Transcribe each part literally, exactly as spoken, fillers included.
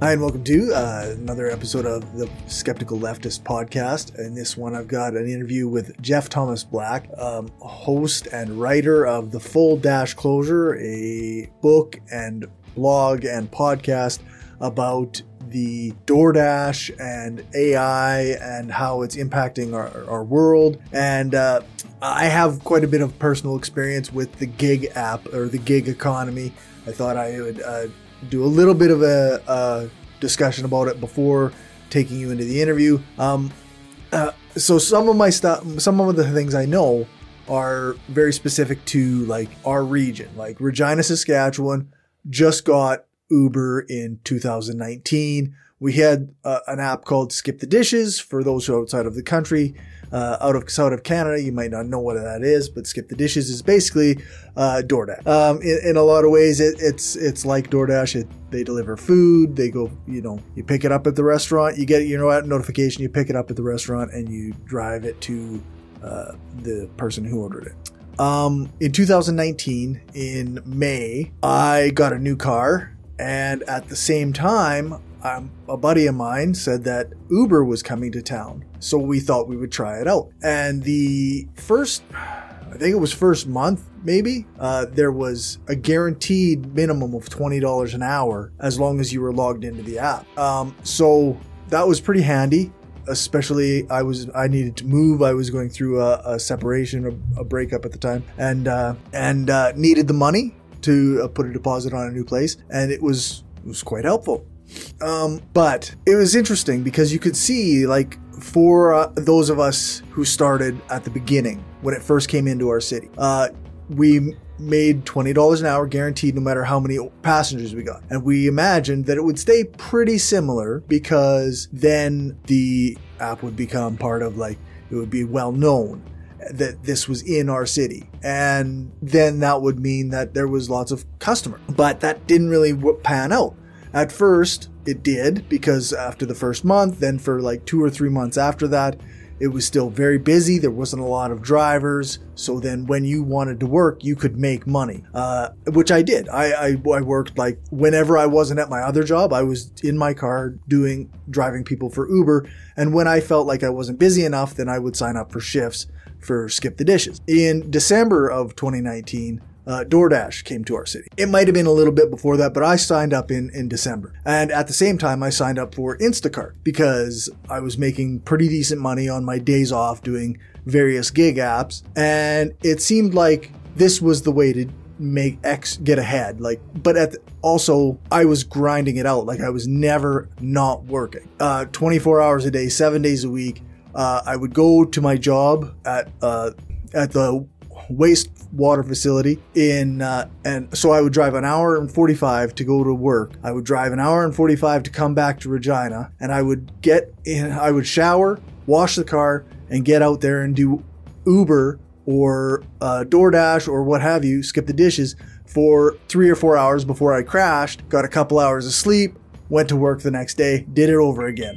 Hi, and welcome to uh, another episode of the Skeptical Leftist podcast. In this one, I've got an interview with Jeff Thomas Black, um, host and writer of The Full Dash Closure, a book and blog and podcast about the DoorDash and A I and how it's impacting our, our world. And uh, I have quite a bit of personal experience with the gig app or the gig economy. I thought I would uh, do a little bit of a, a discussion about it before taking you into the interview. Um, uh, so some of my stuff, some of the things I know are very specific to like our region, like Regina, Saskatchewan just got Uber in two thousand nineteen. We had uh, an app called Skip the Dishes for those who are outside of the country. Uh, out of south of Canada, you might not know what that is, but Skip the Dishes is basically uh, DoorDash. Um, in, in a lot of ways, it, it's it's like DoorDash. It, they deliver food. They go, you know, you pick it up at the restaurant. You get your notification. You pick it up at the restaurant, and you drive it to uh, the person who ordered it. Um, in two thousand nineteen, in May, I got a new car, and at the same time, Um, a buddy of mine said that Uber was coming to town. So we thought we would try it out. And the first, I think it was first month, maybe, uh, there was a guaranteed minimum of twenty dollars an hour as long as you were logged into the app. Um, so that was pretty handy. Especially I was, I needed to move. I was going through a, a separation, a, a breakup at the time, and, uh, and, uh, needed the money to uh, put a deposit on a new place. And it was, it was quite helpful. Um, but it was interesting because you could see, like, for uh, those of us who started at the beginning, when it first came into our city, uh, we made twenty dollars an hour guaranteed no matter how many passengers we got. And we imagined that it would stay pretty similar because then the app would become part of, like, it would be well known that this was in our city. And then that would mean that there was lots of customers. But that didn't really pan out. At first, it did, because after the first month, then for like two or three months after that, it was still very busy. There wasn't a lot of drivers. So then when you wanted to work, you could make money, uh, which I did. I, I, I worked like whenever I wasn't at my other job, I was in my car doing, driving people for Uber. And when I felt like I wasn't busy enough, then I would sign up for shifts for Skip the Dishes. In December of twenty nineteen, Uh, DoorDash came to our city. It might have been a little bit before that, but I signed up in, in December. And at the same time, I signed up for Instacart because I was making pretty decent money on my days off doing various gig apps. And it seemed like this was the way to make X get ahead. Like, but at the, also I was grinding it out. Like I was never not working. Uh, twenty-four hours a day, seven days a week. Uh, I would go to my job at, uh, at the wastewater facility in, uh, and so I would drive an hour and forty-five to go to work. I would drive an hour and forty-five to come back to Regina, and I would get in, I would shower, wash the car, and get out there and do Uber or uh, DoorDash or what have you, Skip the Dishes for three or four hours before I crashed, got a couple hours of sleep, went to work the next day, did it over again.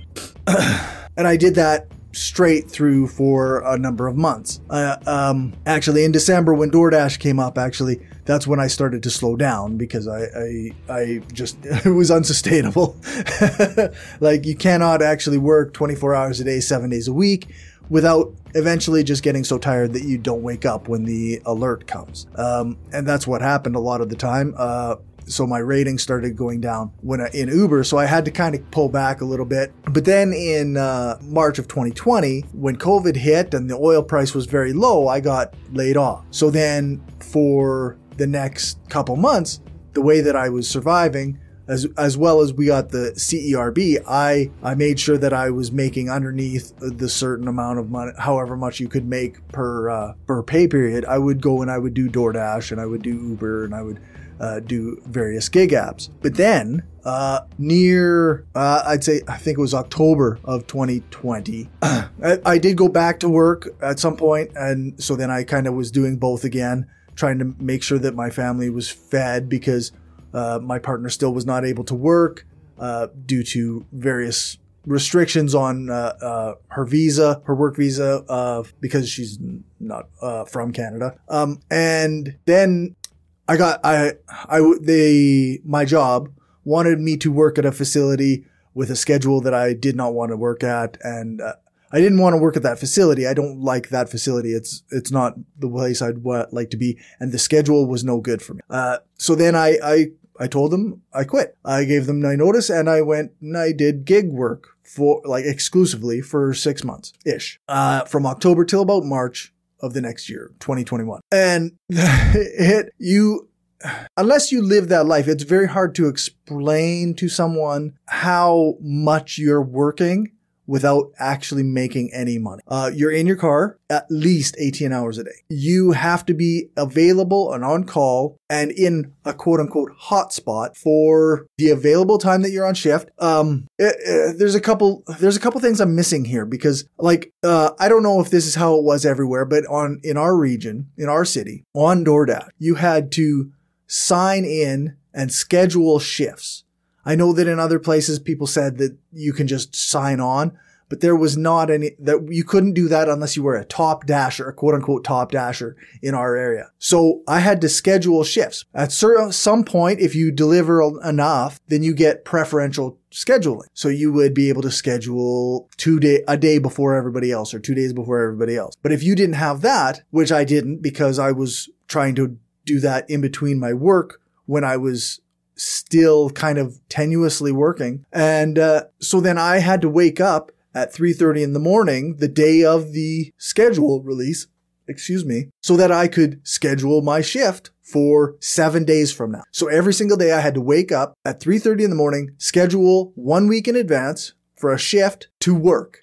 And I did that straight through for a number of months. Uh, um, actually, in December when DoorDash came up, actually, that's when I started to slow down because I, I, I just, it was unsustainable. Like you cannot actually work twenty-four hours a day, seven days a week without eventually just getting so tired that you don't wake up when the alert comes. Um, and that's what happened a lot of the time. Uh, So my rating started going down when I, in Uber. So I had to kind of pull back a little bit. But then in uh, March of twenty twenty, when COVID hit and the oil price was very low, I got laid off. So then for the next couple months, the way that I was surviving, as as well as we got the C E R B, I, I made sure that I was making underneath the certain amount of money, however much you could make per uh, per pay period. I would go and I would do DoorDash and I would do Uber and I would Uh, do various gig apps. But then uh, near, uh, I'd say, I think it was October of twenty twenty, I, I did go back to work at some point. And so then I kind of was doing both again, trying to make sure that my family was fed because uh, my partner still was not able to work uh, due to various restrictions on uh, uh, her visa, her work visa, uh, because she's not uh, from Canada. Um, and then I got, I, I, they, my job wanted me to work at a facility with a schedule that I did not want to work at. And uh, I didn't want to work at that facility. I don't like that facility. It's it's not the place I'd wa- like to be. And the schedule was no good for me. Uh, so then I, I, I told them I quit. I gave them my notice and I went and I did gig work for like exclusively for six months ish, uh, from October till about March of the next year, twenty twenty-one. And it, you, unless you live that life, it's very hard to explain to someone how much you're working without actually making any money. Uh, you're in your car at least eighteen hours a day. You have to be available and on call and in a quote unquote hotspot for the available time that you're on shift. Um, it, it, there's a couple, there's a couple things I'm missing here because like, uh, I don't know if this is how it was everywhere, but on, in our region, in our city, on DoorDash, you had to sign in and schedule shifts. I know that in other places people said that you can just sign on, but there was not any, that you couldn't do that unless you were a top dasher, a quote unquote top dasher in our area. So I had to schedule shifts. At some point, if you deliver enough, then you get preferential scheduling. So you would be able to schedule two day, a day before everybody else or two days before everybody else. But if you didn't have that, which I didn't because I was trying to do that in between my work when I was still kind of tenuously working. And uh, so then I had to wake up at three thirty in the morning, the day of the schedule release, excuse me, so that I could schedule my shift for seven days from now. So every single day I had to wake up at three thirty in the morning, schedule one week in advance for a shift to work.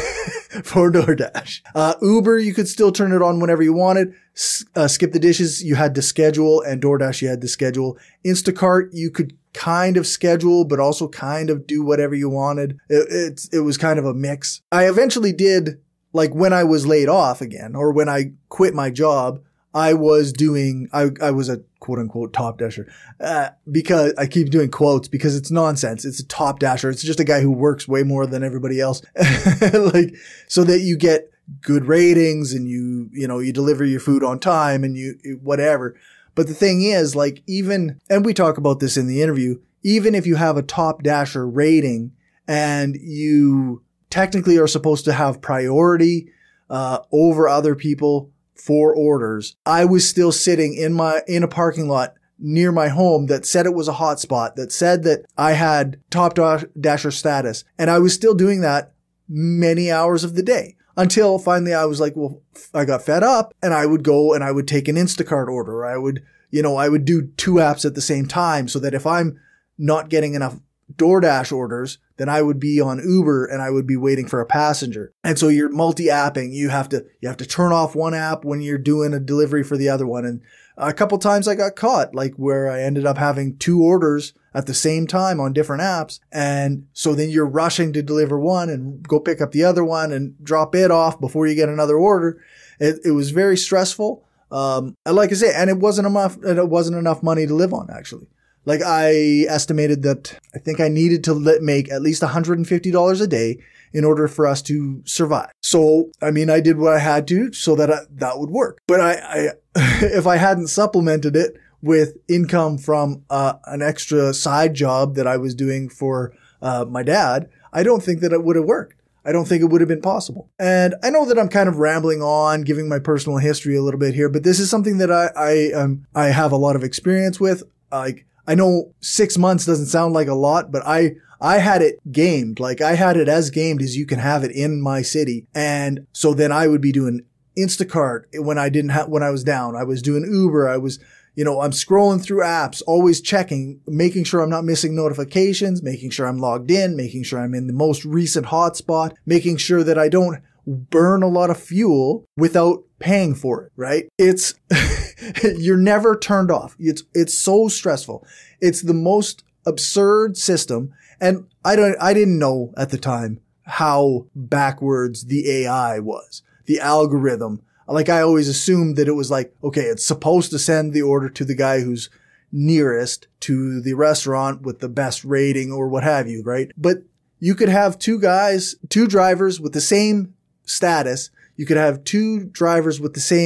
For DoorDash. Uh, Uber, you could still turn it on whenever you wanted. S- uh, Skip the Dishes, you had to schedule, and DoorDash, you had to schedule. Instacart, you could kind of schedule, but also kind of do whatever you wanted. It, it's, it was kind of a mix. I eventually did, like when I was laid off again, or when I quit my job, I was doing, I, I was a quote unquote top dasher, uh, because I keep doing quotes because it's nonsense. It's a top dasher. It's just a guy who works way more than everybody else. Like, so that you get good ratings and you, you know, you deliver your food on time and you, whatever. But the thing is, like, even, and we talk about this in the interview, even if you have a top dasher rating and you technically are supposed to have priority, uh, over other people, for orders, I was still sitting in my, in a parking lot near my home that said it was a hotspot, that said that I had top dasher status. And I was still doing that many hours of the day until finally I was like, well, I got fed up and I would go and I would take an Instacart order. I would, you know, I would do two apps at the same time so that if I'm not getting enough DoorDash orders, then I would be on Uber and I would be waiting for a passenger. And so you're multi-apping. You have to, you have to turn off one app when you're doing a delivery for the other one. And a couple times I got caught, like where I ended up having two orders at the same time on different apps. And so then you're rushing to deliver one and go pick up the other one and drop it off before you get another order. It, it was very stressful. Um, and like I say, and it wasn't enough, it wasn't enough money to live on actually. Like I estimated that I think I needed to let, make at least one hundred fifty dollars a day in order for us to survive. So, I mean, I did what I had to so that I, that would work. But I, I if I hadn't supplemented it with income from uh, an extra side job that I was doing for uh, my dad, I don't think that it would have worked. I don't think it would have been possible. And I know that I'm kind of rambling on, giving my personal history a little bit here, but this is something that I I um I have a lot of experience with. Like, I know six months doesn't sound like a lot, but I, I had it gamed. Like I had it as gamed as you can have it in my city. And so then I would be doing Instacart when I didn't have, when I was down. I was doing Uber. I was, you know, I'm scrolling through apps, always checking, making sure I'm not missing notifications, making sure I'm logged in, making sure I'm in the most recent hotspot, making sure that I don't burn a lot of fuel without paying for it, right? It's, you're never turned off. It's, it's so stressful. It's the most absurd system. And I don't, I didn't know at the time how backwards the A I was, the algorithm. Like I always assumed that it was like, okay, it's supposed to send the order to the guy who's nearest to the restaurant with the best rating or what have you, right? But you could have two guys, two drivers with the same status. You could have two drivers with the same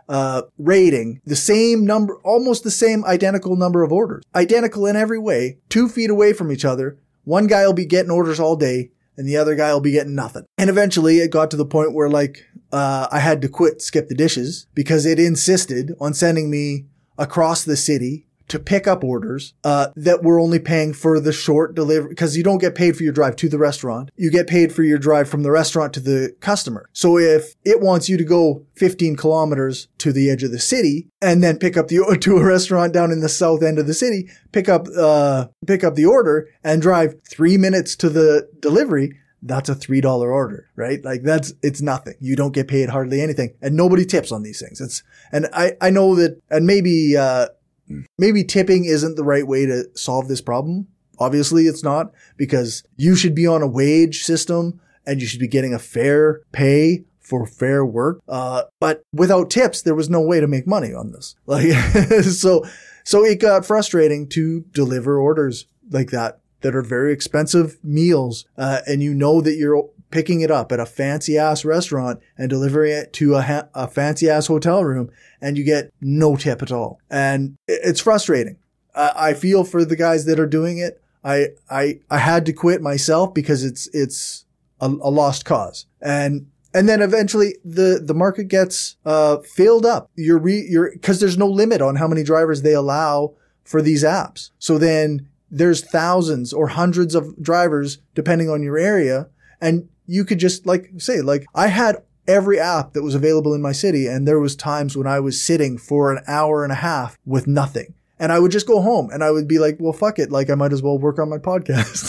uh, rating the same number, almost the same identical number of orders. Identical in every way, two feet away from each other. One guy will be getting orders all day and the other guy will be getting nothing. And eventually it got to the point where like, uh, I had to quit Skip the Dishes because it insisted on sending me across the city to pick up orders, uh, that were only paying for the short delivery, because you don't get paid for your drive to the restaurant. You get paid for your drive from the restaurant to the customer. So if it wants you to go fifteen kilometers to the edge of the city and then pick up the, to a restaurant down in the south end of the city, pick up, uh, pick up the order and drive three minutes to the delivery, that's a three dollar order, right? Like that's, it's nothing. You don't get paid hardly anything and nobody tips on these things. It's, and I, I know that, and maybe, uh, Maybe tipping isn't the right way to solve this problem. Obviously, it's not, because you should be on a wage system and you should be getting a fair pay for fair work. Uh, but without tips, there was no way to make money on this. Like, so, so it got frustrating to deliver orders like that, that are very expensive meals. Uh, and you know that you're picking it up at a fancy ass restaurant and delivering it to a, ha- a fancy ass hotel room, and you get no tip at all. And it's frustrating. Uh, I feel for the guys that are doing it. I, I, I had to quit myself because it's, it's a, a lost cause. And, and then eventually the, the market gets, uh, filled up. You're re, you're, cause there's no limit on how many drivers they allow for these apps. So then there's thousands or hundreds of drivers depending on your area. And you could just like say, like I had every app that was available in my city. And there was times when I was sitting for an hour and a half with nothing. And I would just go home and I would be like, well, fuck it. Like I might as well work on my podcast.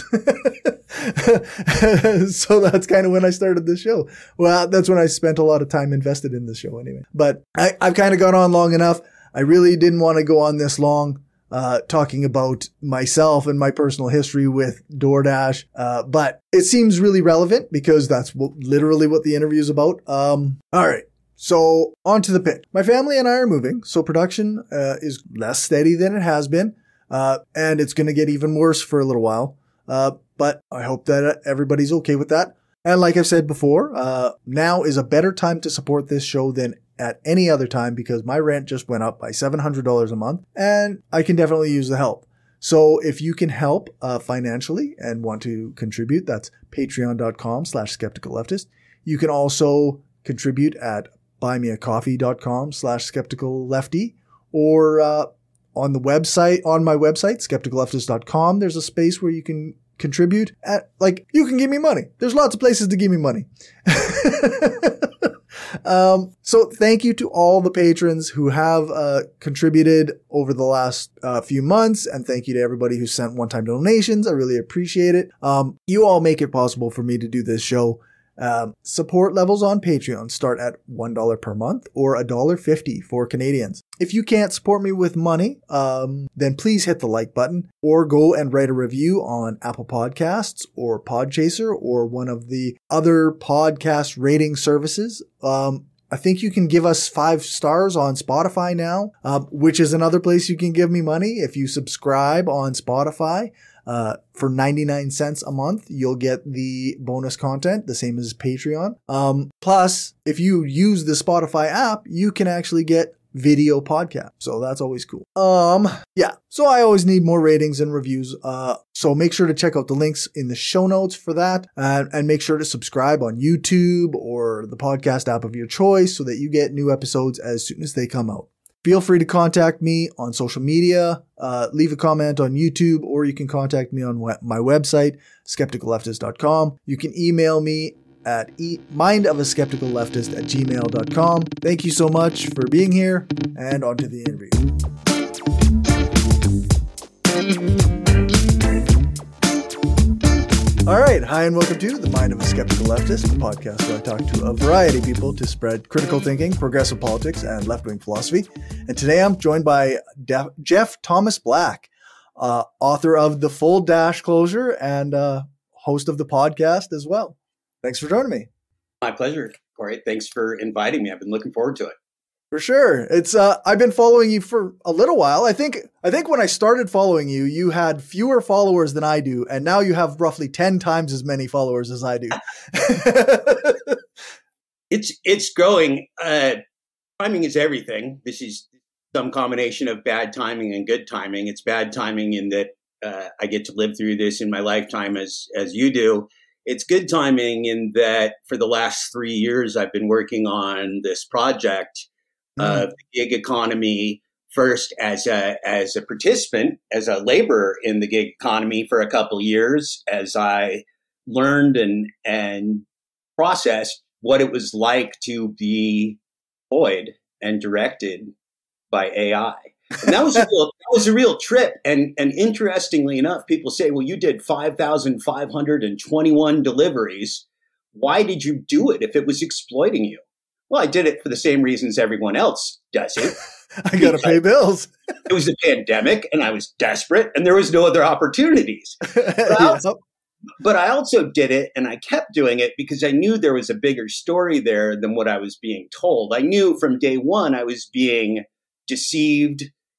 So that's kind of when I started the show. Well, that's when I spent a lot of time invested in the show anyway. But I, I've kind of gone on long enough. I really didn't want to go on this long. Uh, talking about myself and my personal history with DoorDash. Uh, but it seems really relevant because that's what, literally what the interview is about. Um, all right. So on to the pitch. My family and I are moving. So production, uh, is less steady than it has been. Uh, and it's going to get even worse for a little while. Uh, but I hope that everybody's okay with that. And like I've said before, uh, now is a better time to support this show than at any other time because my rent just went up by seven hundred dollars a month and I can definitely use the help. So if you can help uh, financially and want to contribute, that's patreon.com slash skeptical leftist. You can also contribute at buymeacoffee.com slash skeptical lefty or uh, on the website, on my website, skeptical leftist dot com. There's a space where you can contribute at, like, you can give me money. There's lots of places to give me money. Um, so thank you to all the patrons who have, uh, contributed over the last, uh, few months. And thank you to everybody who sent one-time donations. I really appreciate it. Um, you all make it possible for me to do this show. Um, support levels on Patreon start at one dollar per month or one dollar fifty for Canadians. If you can't support me with money, um, then please hit the like button or go and write a review on Apple Podcasts or Podchaser or one of the other podcast rating services. Um, I think you can give us five stars on Spotify now, um, which is another place you can give me money. If you subscribe on Spotify, Uh, for ninety-nine cents a month, you'll get the bonus content, the same as Patreon. Um, plus, if you use the Spotify app, you can actually get video podcast. So that's always cool. Um, yeah. So I always need more ratings and reviews. Uh, so make sure to check out the links in the show notes for that. Uh, and make sure to subscribe on YouTube or the podcast app of your choice so that you get new episodes as soon as they come out. Feel free to contact me on social media, uh, leave a comment on YouTube, or you can contact me on we- my website, skeptical leftist dot com. You can email me at e- mindofaskepticalleftist at gmail dot com. Thank you so much for being here, and on to the interview. All right. Hi, and welcome to The Mind of a Skeptical Leftist, the podcast where I talk to a variety of people to spread critical thinking, progressive politics, and left-wing philosophy. And today I'm joined by De- Jeff Thomas Black, uh, author of The Full Dash Closure and uh, host of the podcast as well. Thanks for joining me. My pleasure, Corey. Thanks for inviting me. I've been looking forward to it. For sure. It's uh I've been following you for a little while. I think I think when I started following you, you had fewer followers than I do, and now you have roughly ten times as many followers as I do. it's it's growing. Uh, timing is everything. This is some combination of bad timing and good timing. It's bad timing in that uh, I get to live through this in my lifetime as as you do. It's good timing in that for the last three years, I've been working on this project Mm. of the gig economy, first as a as a participant, as a laborer in the gig economy for a couple of years, as I learned and and processed what it was like to be employed and directed by A I. And that was a real, that was a real trip. And and interestingly enough, people say, well, you did five thousand five hundred twenty-one deliveries. Why did you do it if it was exploiting you? Well, I did it for the same reasons everyone else does it. I got to pay bills. It was a pandemic and I was desperate and there was no other opportunities. But I also, but I also did it and I kept doing it because I knew there was a bigger story there than what I was being told. I knew from day one I was being deceived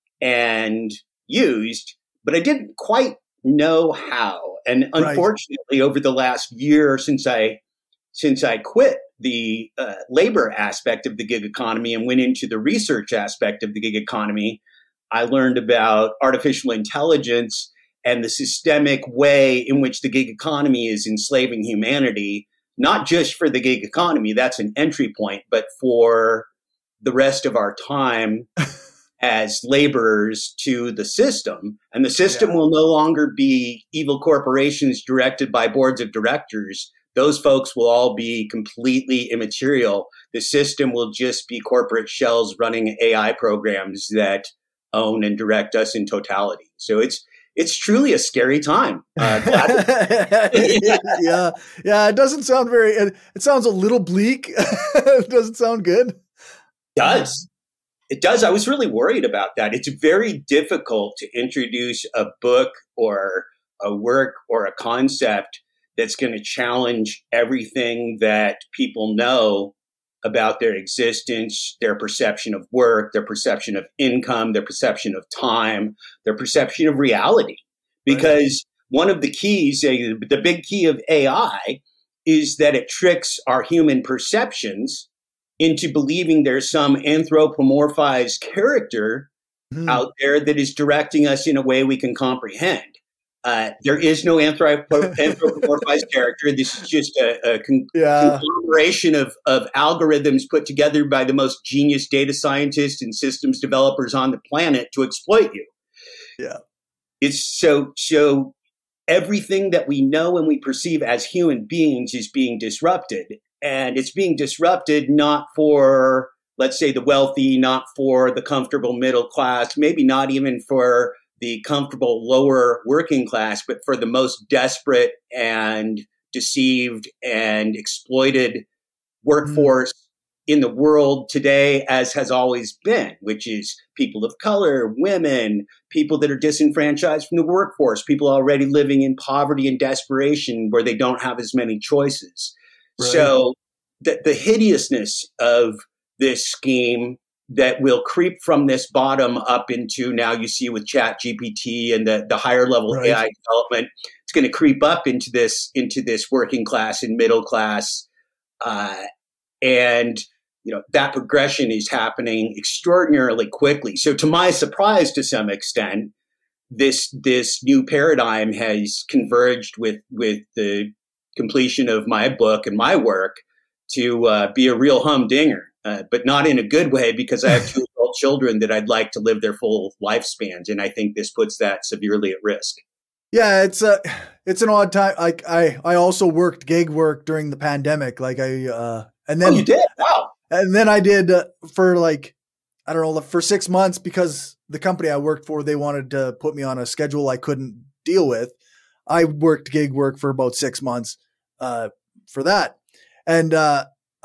and used, but I didn't quite know how. And unfortunately, right. over the last year since I since I quit the uh, labor aspect of the gig economy and went into the research aspect of the gig economy, I learned about artificial intelligence and the systemic way in which the gig economy is enslaving humanity, not just for the gig economy, that's an entry point, but for the rest of our time as laborers to the system. And the system yeah. will no longer be evil corporations directed by boards of directors. Those folks will all be completely immaterial. The system will just be corporate shells running A I programs that own and direct us in totality. So it's it's truly a scary time. Uh, yeah. yeah, yeah. It doesn't sound very. It, it sounds a little bleak. It doesn't sound good. It does. It does. I was really worried about that. It's very difficult to introduce a book or a work or a concept that's going to challenge everything that people know about their existence, their perception of work, their perception of income, their perception of time, their perception of reality. Because right. one of the keys, uh, the big key of A I is that it tricks our human perceptions into believing there's some anthropomorphized character mm. out there that is directing us in a way we can comprehend. Uh, there is no anthropo- anthropomorphized character. This is just a, a con- yeah. conglomeration of, of algorithms put together by the most genius data scientists and systems developers on the planet to exploit you. Yeah, it's so so. Everything that we know and we perceive as human beings is being disrupted, and it's being disrupted not for, let's say, the wealthy, not for the comfortable middle class, maybe not even for the comfortable lower working class, but for the most desperate and deceived and exploited workforce mm. in the world today, as has always been, which is people of color, women, people that are disenfranchised from the workforce, people already living in poverty and desperation where they don't have as many choices. Right. So the, the hideousness of this scheme that will creep from this bottom up into, now you see with Chat G P T and the, the higher level right. A I development, it's going to creep up into this into this working class and middle class, uh, and you know that progression is happening extraordinarily quickly. So, to my surprise, to some extent, this this new paradigm has converged with with the completion of my book and my work to uh, be a real humdinger. Uh, but not in a good way, because I have two adult children that I'd like to live their full lifespans, and I think this puts that severely at risk. Yeah, it's a it's an odd time. Like I, I also worked gig work during the pandemic. Like I, uh, and then oh, you did, wow. And then I did uh, for like I don't know for six months because the company I worked for, they wanted to put me on a schedule I couldn't deal with. I worked gig work for about six months uh, for that, and uh,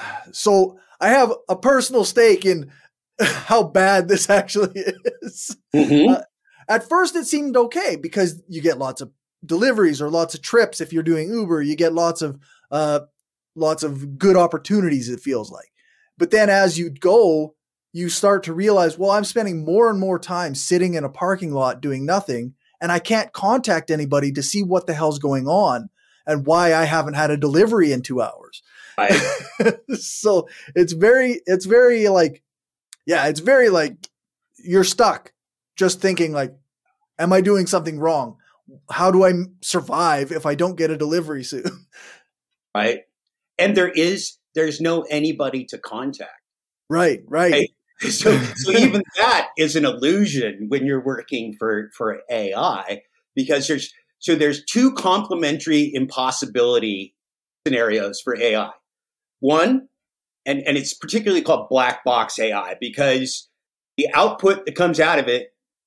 so. I have a personal stake in how bad this actually is. Mm-hmm. Uh, at first, it seemed okay because you get lots of deliveries or lots of trips. If you're doing Uber, you get lots of uh, lots of good opportunities, it feels like. But then as you go, you start to realize, well, I'm spending more and more time sitting in a parking lot doing nothing, and I can't contact anybody to see what the hell's going on and why I haven't had a delivery in two hours. I, so it's very, it's very like Yeah, it's very like you're stuck just thinking like, am I doing something wrong? How do I survive if I don't get a delivery soon? Right. And there is, there's no anybody to contact. Right, right. right? So, so even that is an illusion when you're working for, for A I, because there's, so there's two complementary impossibility scenarios for A I. One, and, and it's particularly called black box A I because the output that comes out of it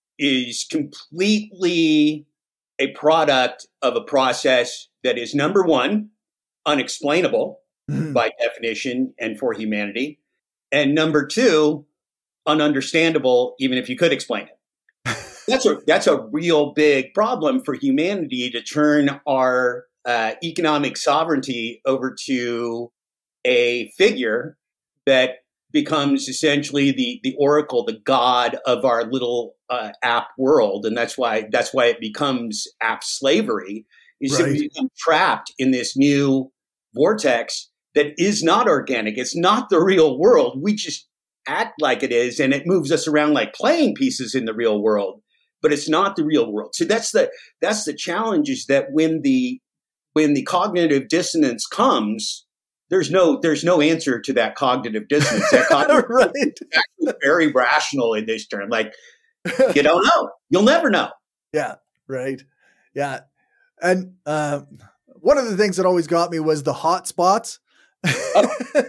is completely a product of a process that is, number one, unexplainable mm-hmm. by definition and for humanity. And number two, ununderstandable, even if you could explain it. That's a, that's a real big problem for humanity to turn our uh, economic sovereignty over to a figure that becomes essentially the, the oracle, the god of our little uh, app world. And that's why, that's why it becomes app slavery. Is right. that we become trapped in this new vortex that is not organic. It's not the real world. We just act like it is, and it moves us around like playing pieces in the real world, but it's not the real world. So that's the, that's the challenge, is that when the, when the cognitive dissonance comes, There's no, there's no answer to that cognitive dissonance. That cognitive right. dissonance is actually very rational in this term. Like, you don't know. You'll never know. Yeah, right. Yeah. And uh, one of the things that always got me was the hot spots. Oh,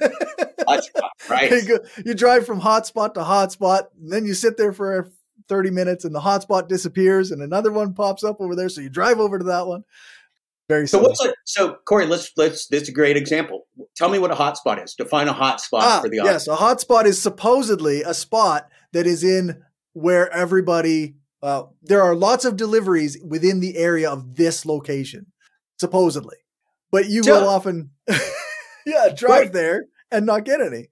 hotspot, right. you, go, you drive from hotspot to hotspot, and then you sit there for thirty minutes, and the hotspot disappears, and another one pops up over there. So you drive over to that one. Very so what's a, so Corey, let's let's this is a great example. Tell me what a hotspot is. Define a hotspot ah, for the audience. Yes, a hotspot is supposedly a spot that is in where everybody uh, there are lots of deliveries within the area of this location, supposedly. But you so, will often yeah, drive right. there and not get any.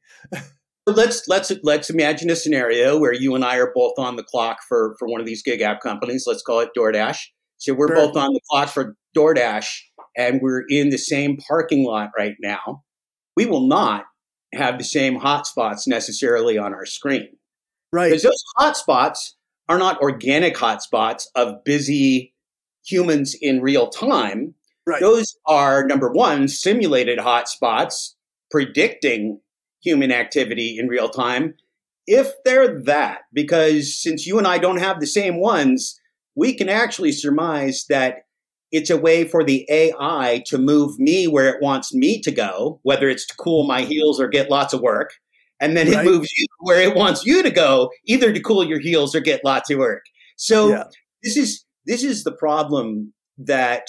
let's let's let's imagine a scenario where you and I are both on the clock for for one of these gig app companies. Let's call it DoorDash. So we're sure. both on the clock for DoorDash, and we're in the same parking lot right now. We will not have the same hotspots necessarily on our screen. Right. Because those hotspots are not organic hotspots of busy humans in real time. Right. Those are, number one, simulated hotspots predicting human activity in real time. If they're that, because since you and I don't have the same ones, we can actually surmise that it's a way for the A I to move me where it wants me to go, whether it's to cool my heels or get lots of work. And then right. it moves you where it wants you to go, either to cool your heels or get lots of work. So yeah. this is this is the problem that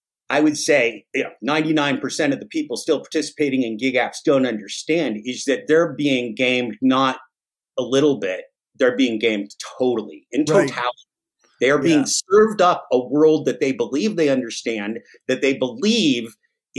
I would say you know, ninety-nine percent of the people still participating in gig apps don't understand, is that they're being gamed not a little bit, they're being gamed totally, in totality. Right. They are being yeah. served up a world that they believe they understand, that they believe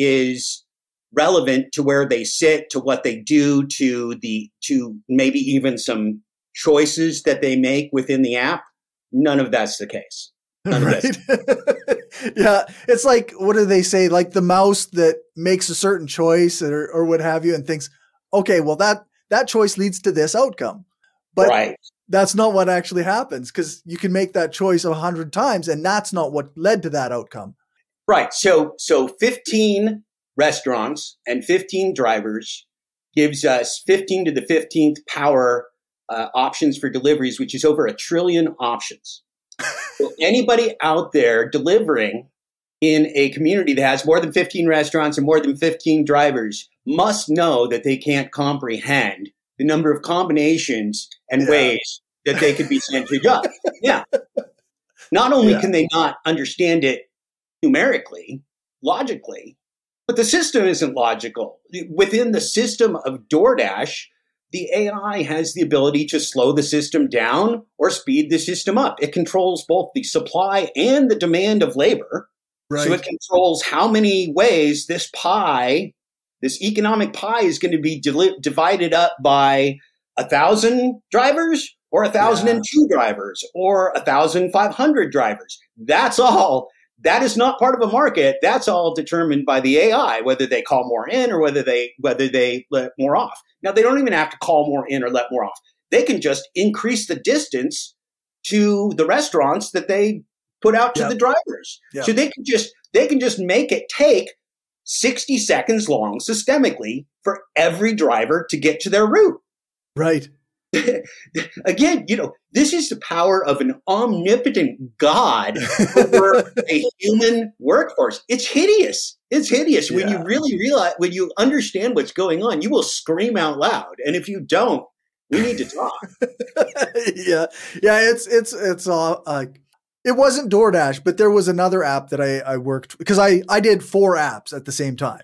is relevant to where they sit, to what they do, to the to maybe even some choices that they make within the app. None of that's the case. None right. of that's yeah. It's like, what do they say? Like the mouse that makes a certain choice or, or what have you and thinks, okay, well, that, that choice leads to this outcome. But right. that's not what actually happens, because you can make that choice a hundred times and that's not what led to that outcome. Right. So, so fifteen restaurants and fifteen drivers gives us fifteen to the fifteenth power uh, options for deliveries, which is over a trillion options. So anybody out there delivering in a community that has more than fifteen restaurants and more than fifteen drivers must know that they can't comprehend the number of combinations and yeah. ways that they could be sent to a job. Yeah. Not only yeah. can they not understand it numerically, logically, but the system isn't logical. Within the system of DoorDash, the A I has the ability to slow the system down or speed the system up. It controls both the supply and the demand of labor. Right. So it controls how many ways this pie, this economic pie, is going to be deli- divided up by a thousand drivers or a thousand yeah. and two drivers or a thousand five hundred drivers. That's all. That is not part of a market. That's all determined by the A I, whether they call more in or whether they whether they let more off. Now, they don't even have to call more in or let more off. they can just increase the distance to the restaurants that they put out to Yep. the drivers. Yep. So they can just they can just make it take sixty seconds long systemically for every driver to get to their route. Right. Again, you know, this is the power of an omnipotent God over a human workforce. It's hideous. It's hideous. When you Yeah. really realize, when you understand what's going on, you will scream out loud. And if you don't, we need to talk. yeah. Yeah. It's, it's, it's, uh, uh, it wasn't DoorDash, but there was another app that I, I worked because I, I did four apps at the same time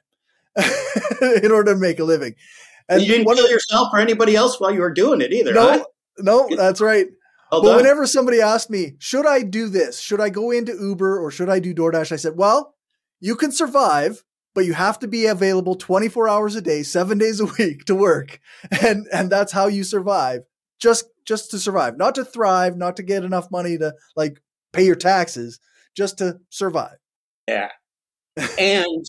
in order to make a living. And you didn't one kill of- yourself or anybody else while you were doing it either. No, huh? no, that's right. Well but done. whenever somebody asked me, should I do this? Should I go into Uber or should I do DoorDash? I said, well, you can survive, but you have to be available twenty-four hours a day, seven days a week to work. And, and that's how you survive. Just, just to survive, not to thrive, not to get enough money to like pay your taxes, just to survive. Yeah. And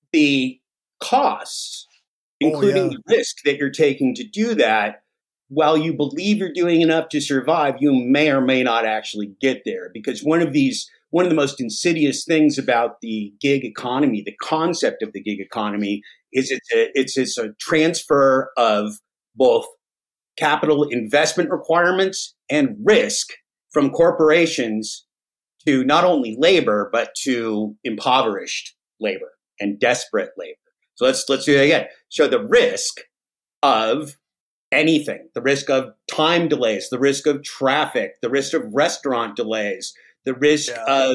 the costs, including Oh, yeah. the risk that you're taking to do that, while you believe you're doing enough to survive, you may or may not actually get there. Because one of these, one of the most insidious things about the gig economy, the concept of the gig economy, is it's a, it's, it's a transfer of both capital investment requirements and risk from corporations to not only labor, but to impoverished labor and desperate labor. So let's let's do that again. So the risk of anything, the risk of time delays, the risk of traffic, the risk of restaurant delays, the risk Yeah. of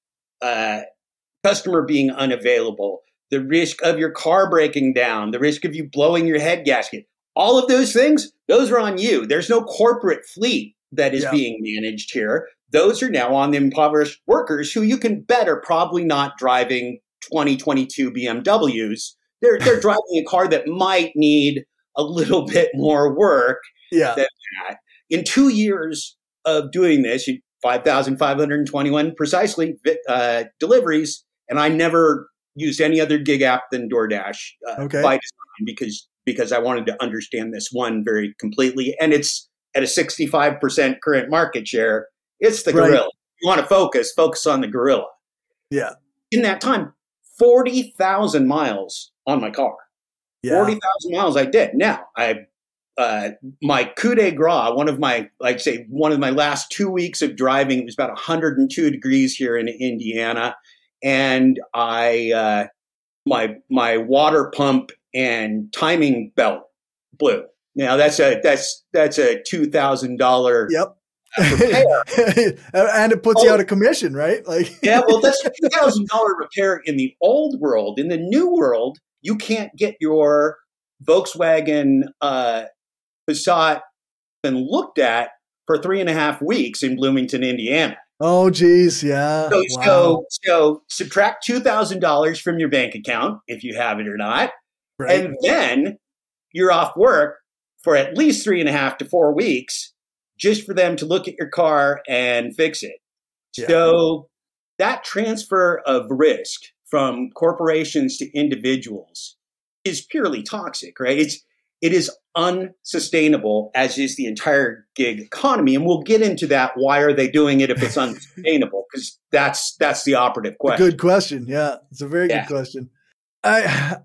uh, customer being unavailable, the risk of your car breaking down, the risk of you blowing your head gasket. All of those things, those are on you. There's no corporate fleet that is Yeah. being managed here. Those are now on the impoverished workers who you can bet are probably not driving twenty twenty-two B M Ws. They're, they're driving a car that might need a little bit more work Yeah. than that. In two years of doing this, five thousand five hundred twenty-one precisely uh, deliveries, and I never used any other gig app than DoorDash uh, Okay. by design because because I wanted to understand this one very completely. And it's at a sixty-five percent current market share. It's the Right. gorilla. If you want to focus, focus on the gorilla. Yeah. In that time, forty thousand miles on my car. Yeah. forty thousand miles I did. Now, I uh, my coup de grace, one of my, like say, one of my last two weeks of driving, it was about one hundred two degrees here in Indiana. And I, uh, my, my water pump and timing belt blew. Now that's a, that's, that's a two thousand dollars Yep. repair. And it puts you Oh. out of commission, right? Like, Yeah, well, that's a two thousand dollars repair in the old world. In the new world, you can't get your Volkswagen uh, Passat been looked at for three and a half weeks in Bloomington, Indiana. oh, geez. Yeah. So, Wow. so, so subtract two thousand dollars from your bank account, if you have it or not, Right. and then you're off work for at least three and a half to four weeks just for them to look at your car and fix it. Yeah. So that transfer of risk from corporations to individuals is purely toxic, right? It's it is unsustainable, as is the entire gig economy, and we'll get into that. Why are they doing it if it's unsustainable? Because that's that's the operative A question. good question. Yeah. It's a very Yeah. good question. I,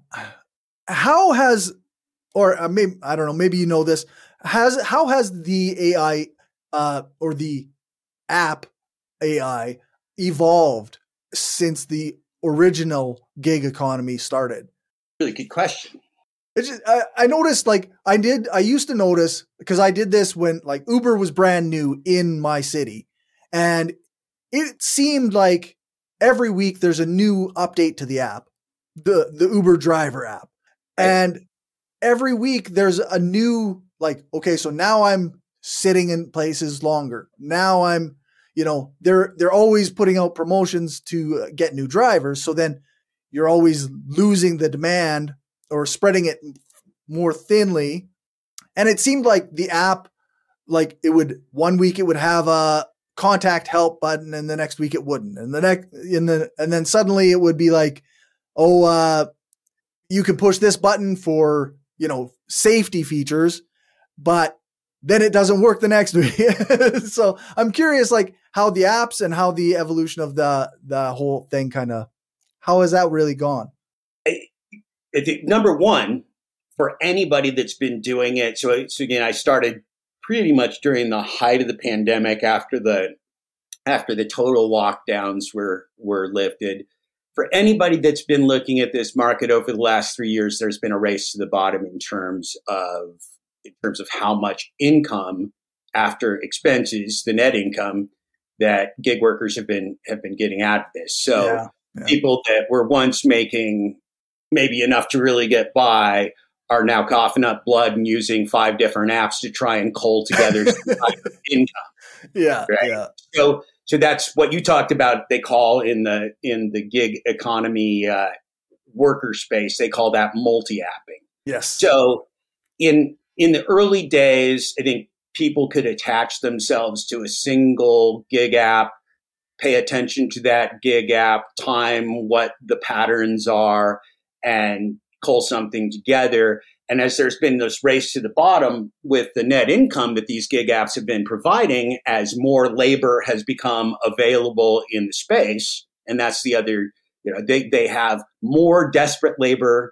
how has, or uh, maybe, I don't know, maybe you know this, has, how has the A I uh, or the app A I evolved since the original gig economy started? Really good question. It's just, I, I noticed, like, I did, I used to notice, because I did this when, like, Uber was brand new in my city. And it seemed like every week there's a new update to the app, the, the Uber driver app. And every week there's a new, like, okay, so now I'm sitting in places longer. Now I'm, you know, they're, they're always putting out promotions to uh, get new drivers. So then you're always losing the demand or spreading it more thinly. And it seemed like the app, like it would, one week it would have a contact help button and the next week it wouldn't. And the next, in the, and then suddenly it would be like, oh, uh, you can push this button for, you know, safety features, but then it doesn't work the next week. So I'm curious, like how the apps and how the evolution of the the whole thing kind of, how has that really gone? I, I think, number one, for anybody that's been doing it. So, so again, I started pretty much during the height of the pandemic, after the after the total lockdowns were were lifted. For anybody that's been looking at this market over the last three years, there's been a race to the bottom in terms of in terms of how much income after expenses, the net income that gig workers have been have been getting out of this. So Yeah, yeah. people that were once making maybe enough to really get by are now coughing up blood and using five different apps to try and cull together some type of income. Yeah, Right? yeah, So, so that's what you talked about. They call in the in the gig economy uh, worker space, they call that multi-apping. yes. So, in in the early days, I think people could attach themselves to a single gig app, pay attention to that gig app, time what the patterns are, and cull something together. And as there's been this race to the bottom with the net income that these gig apps have been providing, as more labor has become available in the space, and that's the other, you know, they, they have more desperate labor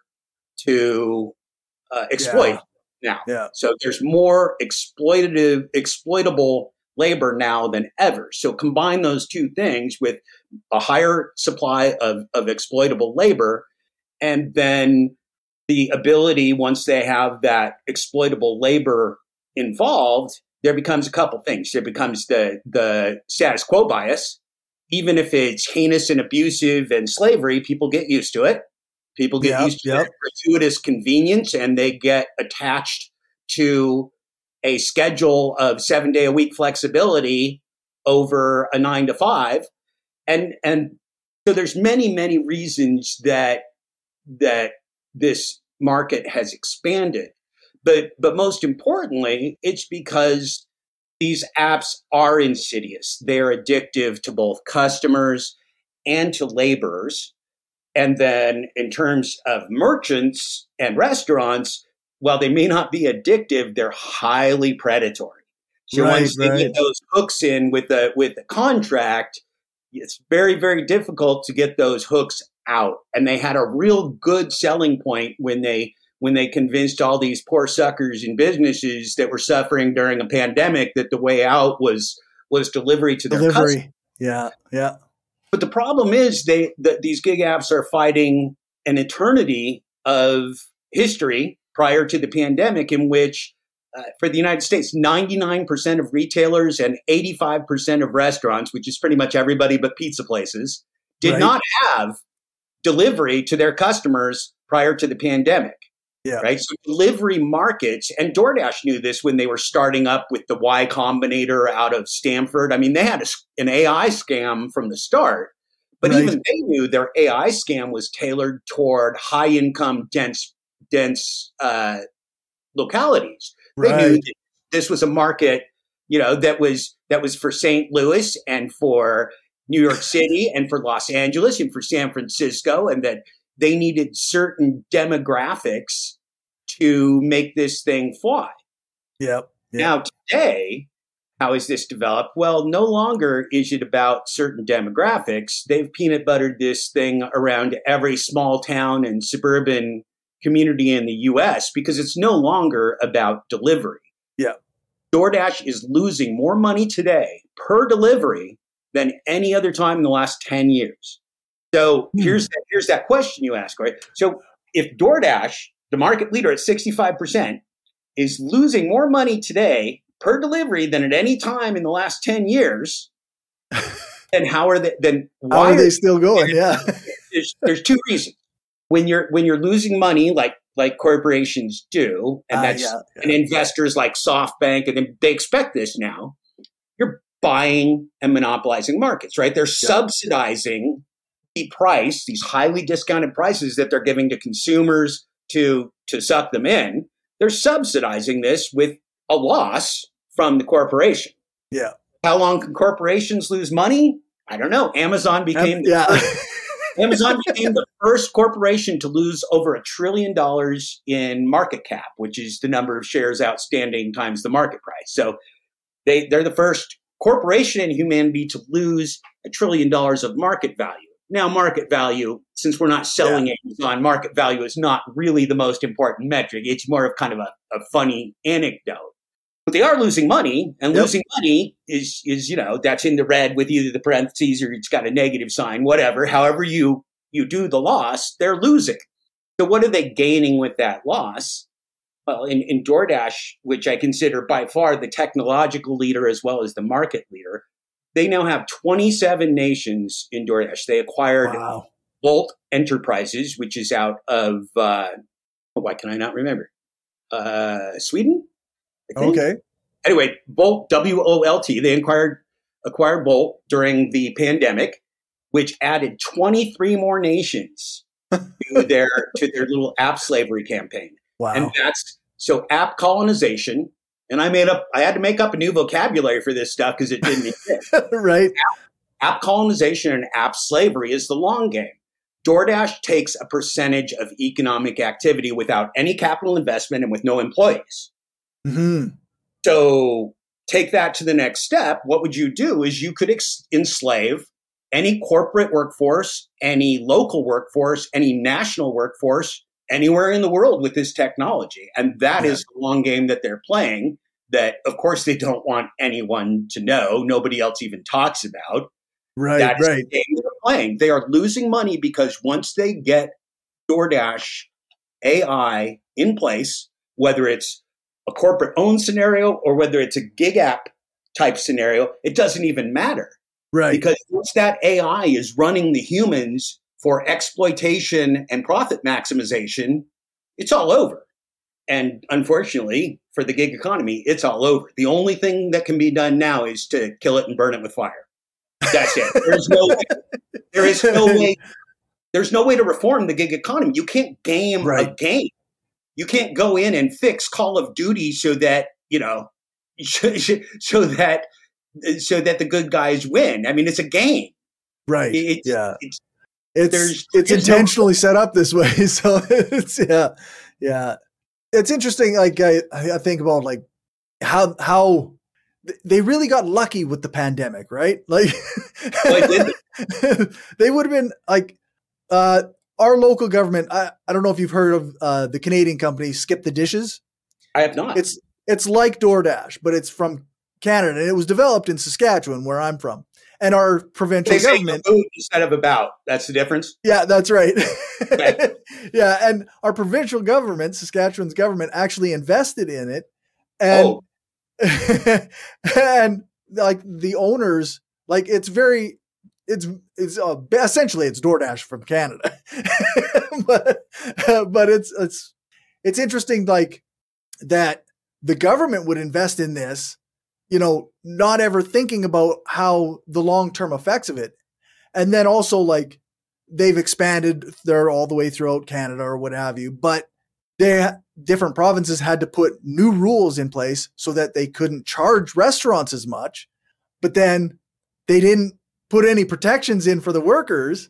to uh, exploit Yeah. now. Yeah. So there's more exploitative, exploitable labor now than ever. So combine those two things with a higher supply of, of exploitable labor, and then the ability, once they have that exploitable labor involved, there becomes a couple things. There becomes the, the status quo bias. Even if it's heinous and abusive and slavery, people get used to it. People get Yep, used to yep. the gratuitous convenience, and they get attached to a schedule of seven day a week flexibility over a nine to five. And, and so there's many, many reasons that, that this market has expanded. But, but most importantly, it's because these apps are insidious. They're addictive to both customers and to laborers. And then in terms of merchants and restaurants, while they may not be addictive, they're highly predatory. So Right, once they right. get those hooks in with the with the contract, it's very, very difficult to get those hooks out. And they had a real good selling point when they when they convinced all these poor suckers in businesses that were suffering during a pandemic that the way out was was delivery to their customers. Delivery. Yeah, yeah. But the problem is they that these gig apps are fighting an eternity of history prior to the pandemic, in which uh, for the United States, ninety-nine percent of retailers and eighty-five percent of restaurants, which is pretty much everybody but pizza places, did Right. not have delivery to their customers prior to the pandemic. Yeah. Right. So delivery markets, and DoorDash knew this when they were starting up with the Y Combinator out of Stanford. I mean, they had a, an A I scam from the start, but Right. even they knew their A I scam was tailored toward high income, dense, dense uh, localities. They Right. knew that this was a market, you know, that was that was for Saint Louis and for New York City and for Los Angeles and for San Francisco, and that they needed certain demographics to make this thing fly. Yep. Yep. Now, today, how has this developed? Well, no longer is it about certain demographics. They've peanut buttered this thing around every small town and suburban community in the U S because it's no longer about delivery. Yeah. DoorDash is losing more money today per delivery than any other time in the last ten years. So Hmm. here's that, here's that question you ask, right? So if DoorDash, the market leader at sixty-five percent, is losing more money today per delivery than at any time in the last ten years, then how are they? Then How why are they still going? Yeah. there's, there's two reasons. When you're when you're losing money, like like corporations do, and Ah, that's yeah, yeah. and investors like SoftBank, and they expect this now. You're buying and monopolizing markets, right? They're subsidizing the price, these highly discounted prices that they're giving to consumers to to suck them in. They're subsidizing this with a loss from the corporation. Yeah. How long can corporations lose money? I don't know. Amazon became the Yeah. first Amazon became the first corporation to lose over a trillion dollars in market cap, which is the number of shares outstanding times the market price. So they, they're the first corporation in humanity to lose a trillion dollars of market value. Now, market value, since we're not selling yeah. Amazon, market value is not really the most important metric. It's more of kind of a, a funny anecdote. But they are losing money, and yep. losing money is, is, you know, that's in the red with either the parentheses or it's got a negative sign, whatever. However you, you do the loss, they're losing. So what are they gaining with that loss? Well, in, in DoorDash, which I consider by far the technological leader as well as the market leader, they now have twenty-seven nations in DoorDash. They acquired wow. Bolt Enterprises, which is out of, uh, why can I not remember? Uh, Sweden? Okay. Anyway, Bolt, W O L T, they acquired, acquired Bolt during the pandemic, which added twenty-three more nations to their to their little app slavery campaign. Wow. And that's, so app colonization, and I made up, I had to make up a new vocabulary for this stuff because it didn't exist. Right. App, app colonization and app slavery is the long game. DoorDash takes a percentage of economic activity without any capital investment and with no employees. Mm-hmm. So take that to the next step. What would you do is you could ex- enslave any corporate workforce, any local workforce, any national workforce, anywhere in the world with this technology. And that yeah. is the long game that they're playing that, of course, they don't want anyone to know. Nobody else even talks about. Right, that is right. the game they're playing. They are losing money because once they get DoorDash A I in place, whether it's a corporate owned scenario or whether it's a gig app type scenario, it doesn't even matter. Right. Because once that A I is running the humans for exploitation and profit maximization, it's all over. And unfortunately, for the gig economy, it's all over. The only thing that can be done now is to kill it and burn it with fire. That's it. There's no way, there is no way. There's no way to reform the gig economy. You can't game right. a game. You can't go in and fix Call of Duty so that, you know, so that so that the good guys win. I mean, it's a game. Right. It's, yeah. It's, It's there's, it's there's intentionally no- set up this way. So it's yeah. Yeah. It's interesting. Like I, I think about like how how they really got lucky with the pandemic, right? Like well, they would have been like uh, our local government. I, I don't know if you've heard of uh, the Canadian company Skip the Dishes. I have not. It's it's like DoorDash, but it's from Canada, and it was developed in Saskatchewan, where I'm from. And our provincial they government say food instead of about. That's the difference. Yeah, that's right. Okay. Yeah, and our provincial government, Saskatchewan's government, actually invested in it, and oh. and like the owners, like it's very, it's it's uh, essentially it's DoorDash from Canada, but uh, but it's it's it's interesting, like that the government would invest in this, you know, not ever thinking about how the long-term effects of it. And then also like they've expanded there all the way throughout Canada or what have you, but they different provinces had to put new rules in place so that they couldn't charge restaurants as much, but then they didn't put any protections in for the workers.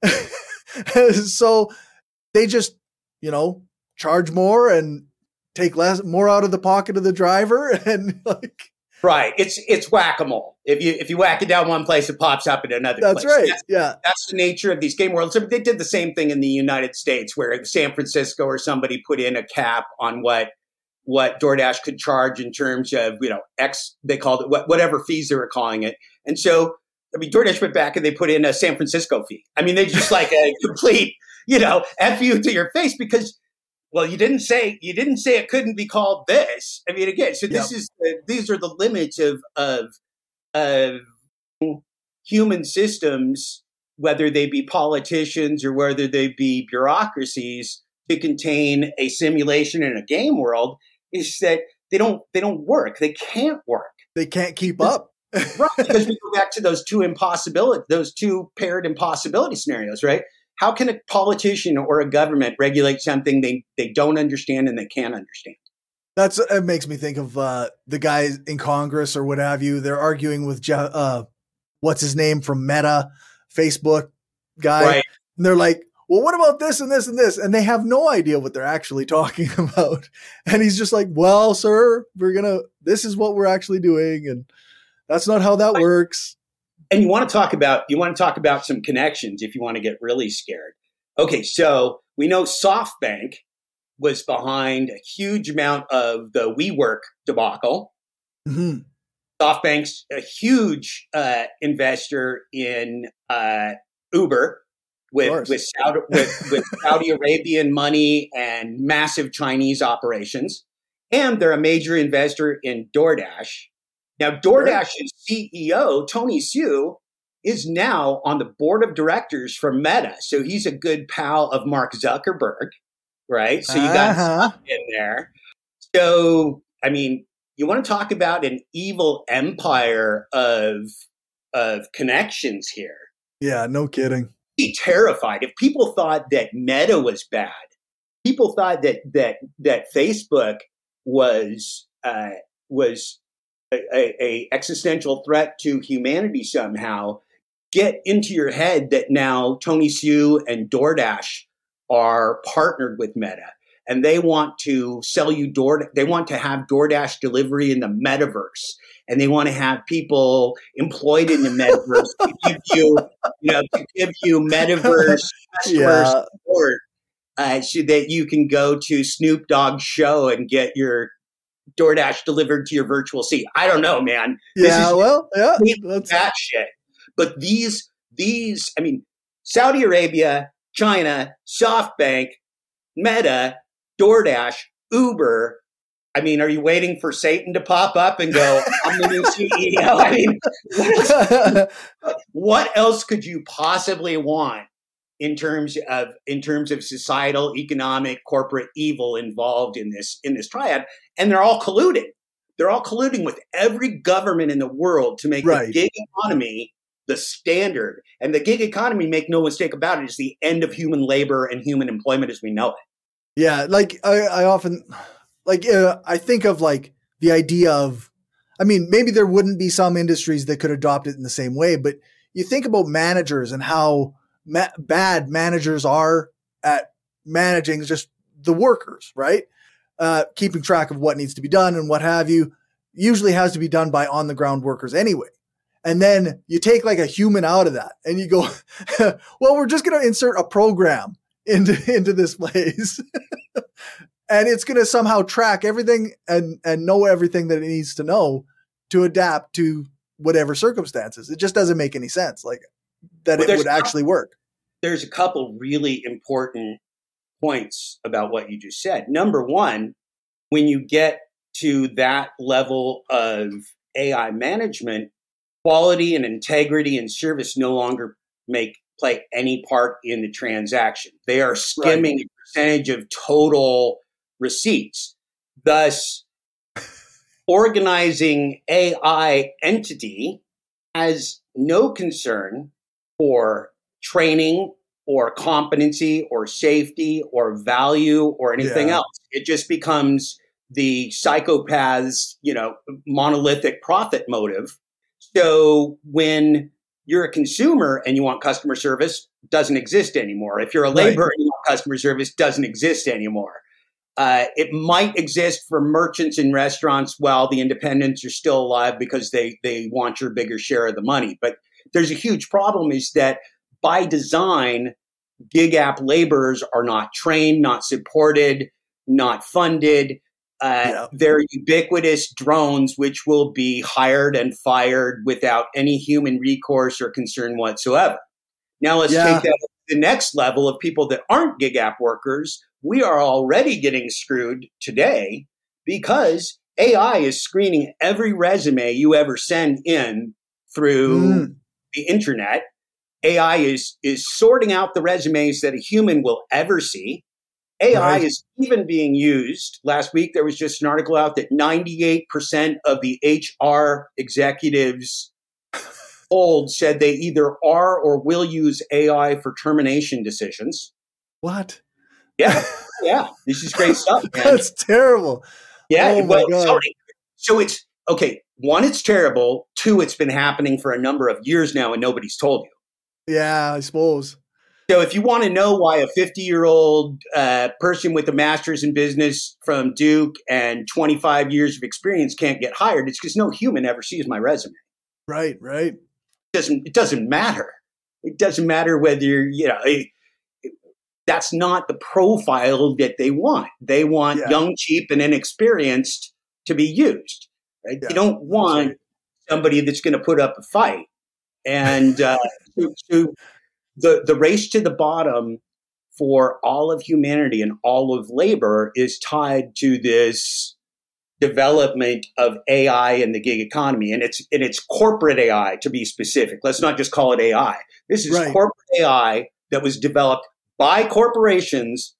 So they just, you know, charge more and take less, more out of the pocket of the driver. And like, right. It's, it's whack-a-mole. If you, if you whack it down one place, it pops up in another that's place. Right. That's, yeah. That's the nature of these game worlds. So they did the same thing in the United States where San Francisco or somebody put in a cap on what, what DoorDash could charge in terms of, you know, X, they called it whatever fees they were calling it. And so, I mean, DoorDash went back and they put in a San Francisco fee. I mean, they just like a complete, you know, F you to your face because, well, you didn't say, you didn't say it couldn't be called this. I mean, again, so this yep. is, uh, these are the limits of, of, of human systems, whether they be politicians or whether they be bureaucracies, to contain a simulation in a game world is that they don't, they don't work. They can't work. They can't keep up. Right, because we go back to those two impossibility, those two paired impossibility scenarios, right? How can a politician or a government regulate something they, they don't understand and they can't understand? That's, it makes me think of uh, the guys in Congress or what have you. They're arguing with, uh, what's his name from Meta, Facebook guy. Right. And they're like, well, what about this and this and this? And they have no idea what they're actually talking about. And he's just like, well, sir, we're going to, this is what we're actually doing. And that's not how that works. And you want to talk about, you want to talk about some connections if you want to get really scared. Okay. So we know SoftBank was behind a huge amount of the WeWork debacle. Mm-hmm. SoftBank's a huge uh, investor in uh, Uber with with Saudi, with, with Saudi Arabian money and massive Chinese operations. And they're a major investor in DoorDash. Now, DoorDash's C E O, Tony Xu, is now on the board of directors for Meta. So he's a good pal of Mark Zuckerberg, right? So you got uh-huh. in there. So, I mean, you want to talk about an evil empire of of connections here. Yeah, no kidding. Be terrified. If people thought that Meta was bad, people thought that that that Facebook was uh, was a, a, a existential threat to humanity somehow, get into your head that now Tony Xu and DoorDash are partnered with Meta. And they want to sell you Door. They want to have DoorDash delivery in the metaverse, and they want to have people employed in the metaverse to give you, you know, to give you metaverse customer Yeah. support, uh, so that you can go to Snoop Dogg's show and get your DoorDash delivered to your virtual seat. I don't know, man. This Yeah, is well, yeah, that's that shit. But these, these, I mean, Saudi Arabia, China, SoftBank, Meta, DoorDash, Uber. I mean, are you waiting for Satan to pop up and go, I'm the new C E O? I mean, what, what else could you possibly want in terms of in terms of societal, economic, corporate evil involved in this in this triad? And they're all colluding. They're all colluding with every government in the world to make Right. the gig economy the standard. And the gig economy, make no mistake about it, is the end of human labor and human employment as we know it. Yeah, like I, I often, like uh, I think of like the idea of, I mean, maybe there wouldn't be some industries that could adopt it in the same way, but you think about managers and how ma- bad managers are at managing just the workers, right? Uh, keeping track of what needs to be done and what have you, usually has to be done by on the ground workers anyway. And then you take like a human out of that and you go, well, we're just going to insert a program into into this place and it's going to somehow track everything and and know everything that it needs to know to adapt to whatever circumstances. It just doesn't make any sense like that. Well, it would actually work. There's a couple really important points about what you just said. Number one, when you get to that level of A I management, quality and integrity and service no longer make play any part in the transaction. They are skimming right. a percentage of total receipts. Thus, organizing A I entity has no concern for training or competency or safety or value or anything Yeah. else. It just becomes the psychopath's, you know, monolithic profit motive. So when you're a consumer and you want customer service, doesn't exist anymore. If you're a laborer Right. and you want customer service, doesn't exist anymore. Uh, it might exist for merchants and restaurants while the independents are still alive because they they want your bigger share of the money. But there's a huge problem is that by design, gig app laborers are not trained, not supported, not funded. Uh, Yeah. They're ubiquitous drones, which will be hired and fired without any human recourse or concern whatsoever. Now let's Yeah. take that to the next level of people that aren't gig app workers. We are already getting screwed today because A I is screening every resume you ever send in through Mm. the internet. A I is is sorting out the resumes that a human will ever see. A I Right. is even being used. Last week, there was just an article out that ninety-eight percent of the H R executives polled said they either are or will use A I for termination decisions. What? Yeah, yeah. This is great stuff, man. That's terrible. Yeah, Oh my well, God. sorry. So it's, okay, one, it's terrible. Two, it's been happening for a number of years now and nobody's told you. Yeah, I suppose. So if you want to know why a fifty-year-old uh, person with a master's in business from Duke and twenty-five years of experience can't get hired, it's because no human ever sees my resume. Right, right. It doesn't, it doesn't matter. It doesn't matter whether you're, you know, it, it, that's not the profile that they want. They want Yeah. young, cheap, and inexperienced to be used. Right? Yeah, they don't want right. somebody that's going to put up a fight. And uh, so, so the the race to the bottom for all of humanity and all of labor is tied to this development of A I and the gig economy, and it's and it's corporate A I, to be specific. Let's not just call it A I. This is Right. corporate A I that was developed by corporations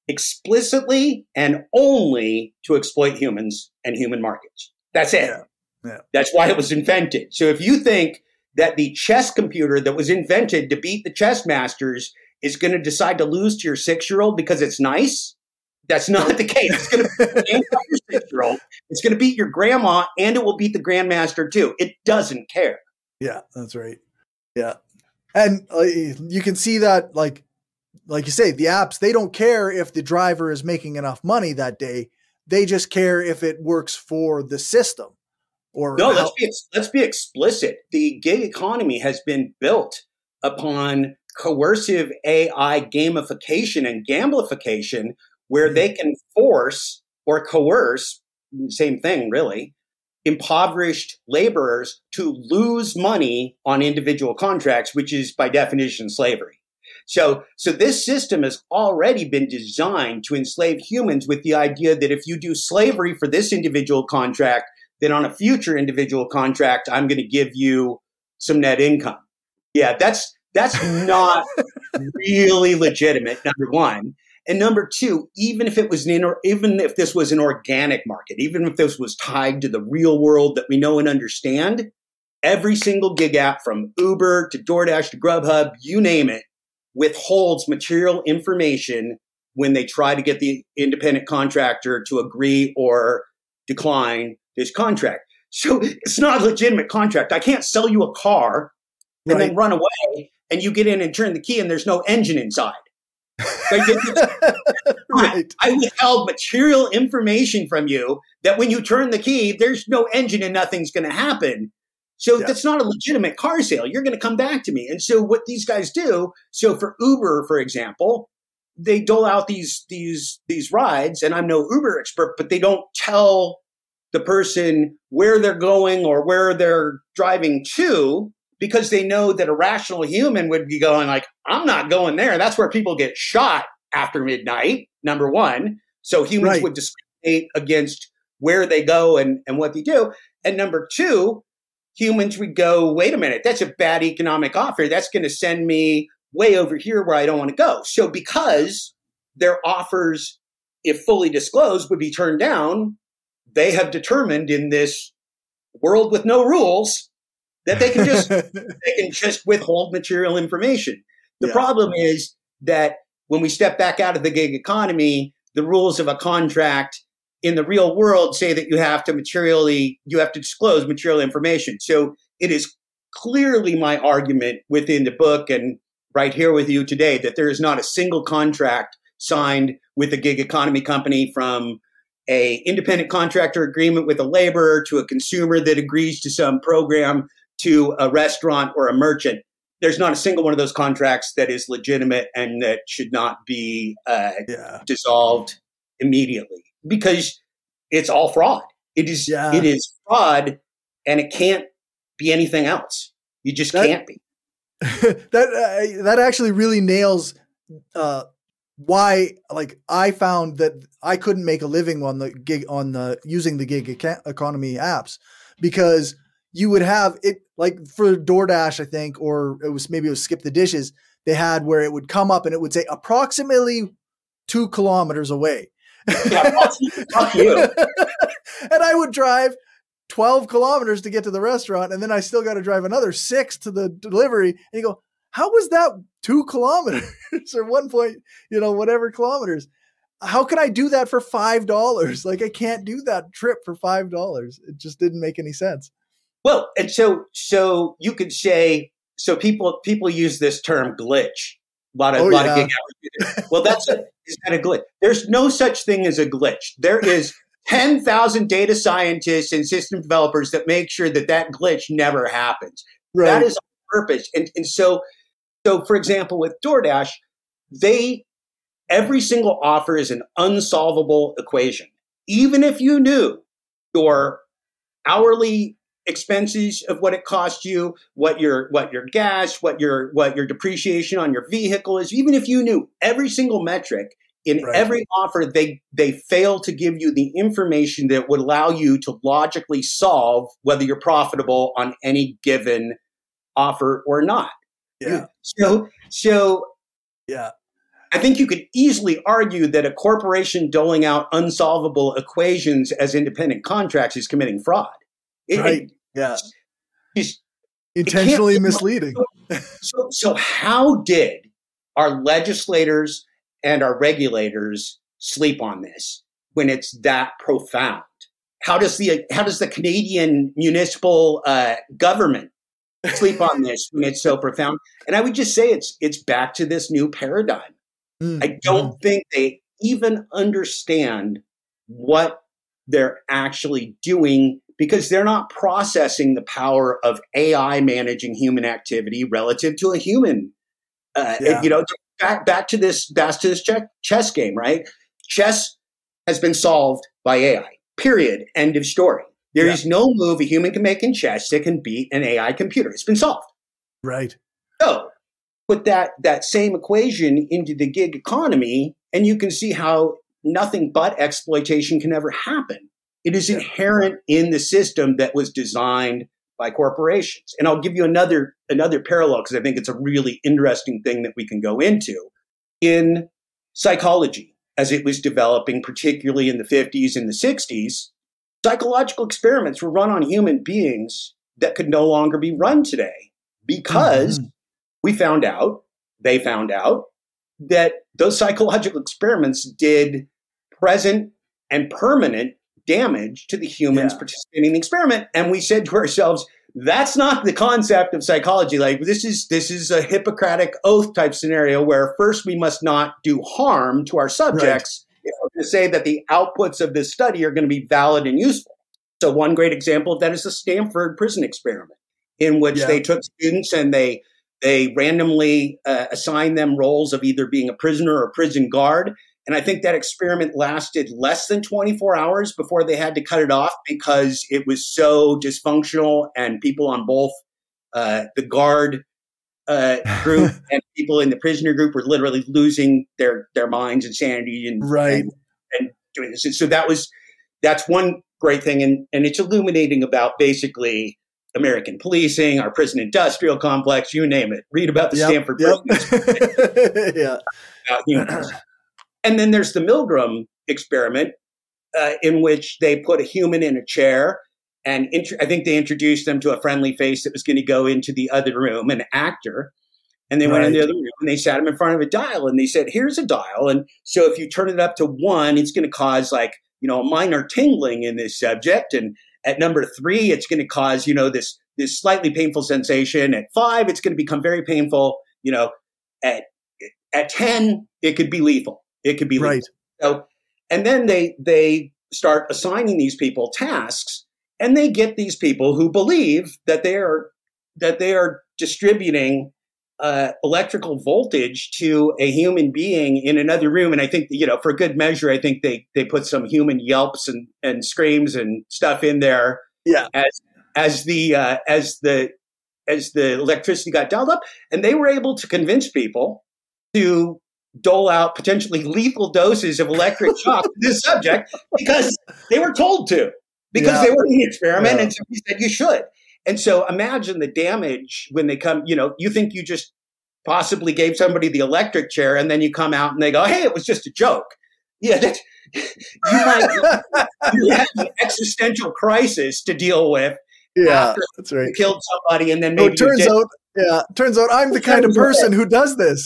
explicitly and only to exploit humans and human markets. That's it. Yeah. Yeah. That's why it was invented. So if you think that the chess computer that was invented to beat the chess masters is going to decide to lose to your six-year-old because it's nice, that's not the case. It's going to beat your six-year-old. It's going to beat your grandma, and it will beat the grandmaster too. It doesn't care. Yeah, that's right. Yeah. And uh, you can see that, like, like you say, the apps, they don't care if the driver is making enough money that day. They just care if it works for the system. Or no, how- let's be let's be explicit. The gig economy has been built upon coercive A I gamification and gamification, where mm-hmm. they can force or coerce, same thing really, impoverished laborers to lose money on individual contracts, which is by definition slavery. So, so this system has already been designed to enslave humans with the idea that if you do slavery for this individual contract, then on a future individual contract, I'm going to give you some net income. Yeah, that's that's not really legitimate, number one. And number two, even if it was an inor- even if this was an organic market, even if this was tied to the real world that we know and understand, every single gig app from Uber to DoorDash to Grubhub, you name it, withholds material information when they try to get the independent contractor to agree or decline this contract. So it's not a legitimate contract. I can't sell you a car and right. then run away and you get in and turn the key and there's no engine inside. Right. I withheld material information from you that when you turn the key, there's no engine and nothing's going to happen. So yeah. that's not a legitimate car sale. You're going to come back to me. And so what these guys do, so for Uber, for example, they dole out these these these rides, and I'm no Uber expert, but they don't tell the person where they're going or where they're driving to, because they know that a rational human would be going like, I'm not going there. That's where people get shot after midnight, number one. So humans right. would discriminate against where they go and, and what they do. And number two, humans would go, wait a minute, that's a bad economic offer. That's going to send me way over here where I don't want to go. So because their offers, if fully disclosed, would be turned down, they have determined in this world with no rules that they can just they can just withhold material information. The yeah. problem is that when we step back out of the gig economy, the rules of a contract in the real world say that you have to materially you have to disclose material information. So it is clearly my argument within the book and right here with you today that there is not a single contract signed with a gig economy company, from a independent contractor agreement with a laborer to a consumer that agrees to some program to a restaurant or a merchant. There's not a single one of those contracts that is legitimate and that should not be uh, yeah. dissolved immediately, because it's all fraud. It is yeah. it is fraud, and it can't be anything else. You just that, can't be. that uh, that actually really nails uh, why, like, I found that I couldn't make a living on the gig on the using the gig economy apps, because you would have it like for DoorDash, I think, or it was maybe it was Skip the Dishes. They had where it would come up and it would say approximately two kilometers away. Yeah, fuck you. And I would drive twelve kilometers to get to the restaurant, and then I still got to drive another six to the delivery. And you go, how was that two kilometers or one point, you know, whatever kilometers? How can I do that for five dollars? Like, I can't do that trip for five dollars. It just didn't make any sense. Well, and so so you could say, so people people use this term glitch, lot of, Oh, lot yeah. of gig hours. Well, that's a, is that a glitch? There's no such thing as a glitch. There is ten thousand data scientists and system developers that make sure that that glitch never happens. Right. That is on purpose. And, and so, so for example, with DoorDash, they, every single offer is an unsolvable equation. Even if you knew your hourly expenses of what it cost you, what your what your gas, what your what your depreciation on your vehicle is, even if you knew every single metric in Right. every offer, they they fail to give you the information that would allow you to logically solve whether you're profitable on any given offer or not. Yeah. So so Yeah. I think you could easily argue that a corporation doling out unsolvable equations as independent contracts is committing fraud. It, Right. it, Yeah. it's, Intentionally it misleading. so, so how did our legislators and our regulators sleep on this when it's that profound? How does the how does the Canadian municipal uh, government sleep on this when it's so profound? And I would just say it's it's back to this new paradigm. Mm, I don't mm. think they even understand what they're actually doing because they're not processing the power of A I managing human activity relative to a human. Uh, Yeah. You know, back back to this back to this chess, chess game, right? Chess has been solved by A I. Period. End of story. There Yeah. is no move a human can make in chess that can beat an A I computer. It's been solved. Right. So put that that same equation into the gig economy, and you can see how nothing but exploitation can ever happen. It is Yeah. inherent in the system that was designed by corporations. And I'll give you another another parallel because I think it's a really interesting thing that we can go into. In psychology, as it was developing, particularly in the fifties and the sixties, psychological experiments were run on human beings that could no longer be run today because Mhm. we found out, they found out, that those psychological experiments did present and permanent damage to the humans Yeah. participating in the experiment. And we said to ourselves, that's not the concept of psychology. Like this is this is a Hippocratic oath type scenario where first we must not do harm to our subjects in order to say that the outputs of this study are going to be valid and useful. So one great example of that is the Stanford prison experiment, in which Yeah. they took students and they they randomly uh, assigned them roles of either being a prisoner or a prison guard. And I think that experiment lasted less than twenty-four hours before they had to cut it off because it was so dysfunctional and people on both uh, the guard uh, group and people in the prisoner group were literally losing their, their minds and sanity and, Right. and, and doing this. So that was, that's one great thing. And, and it's illuminating about basically American policing, our prison industrial complex, you name it. Read about the Yep. Stanford prison Yep. Yeah. about humans. And then there's the Milgram experiment, uh, in which they put a human in a chair, and int- I think they introduced them to a friendly face that was going to go into the other room, an actor. And they went in the Right. other room and they sat him in front of a dial, and they said, "Here's a dial, and so if you turn it up to one, it's going to cause like you know a minor tingling in this subject, and at number three, it's going to cause you know this this slightly painful sensation. At five, it's going to become very painful. You know, at at ten, it could be lethal." It could be legal. Right. So, and then they they start assigning these people tasks, and they get these people who believe that they are that they are distributing uh, electrical voltage to a human being in another room. And I think you know, for good measure, I think they they put some human yelps and, and screams and stuff in there. Yeah. As as the uh, as the as the electricity got dialed up, and they were able to convince people to dole out potentially lethal doses of electric shock to this subject because they were told to, because Yeah. they were in the experiment Yeah. and somebody said you should. And so imagine the damage when they come, you know, you think you just possibly gave somebody the electric chair and then you come out and they go, hey, it was just a joke. Yeah, that's, you might you have an existential crisis to deal with Yeah. after That's right. you killed somebody and then So maybe it turns you did. out, yeah, turns out I'm the kind of Turns out- person who does this.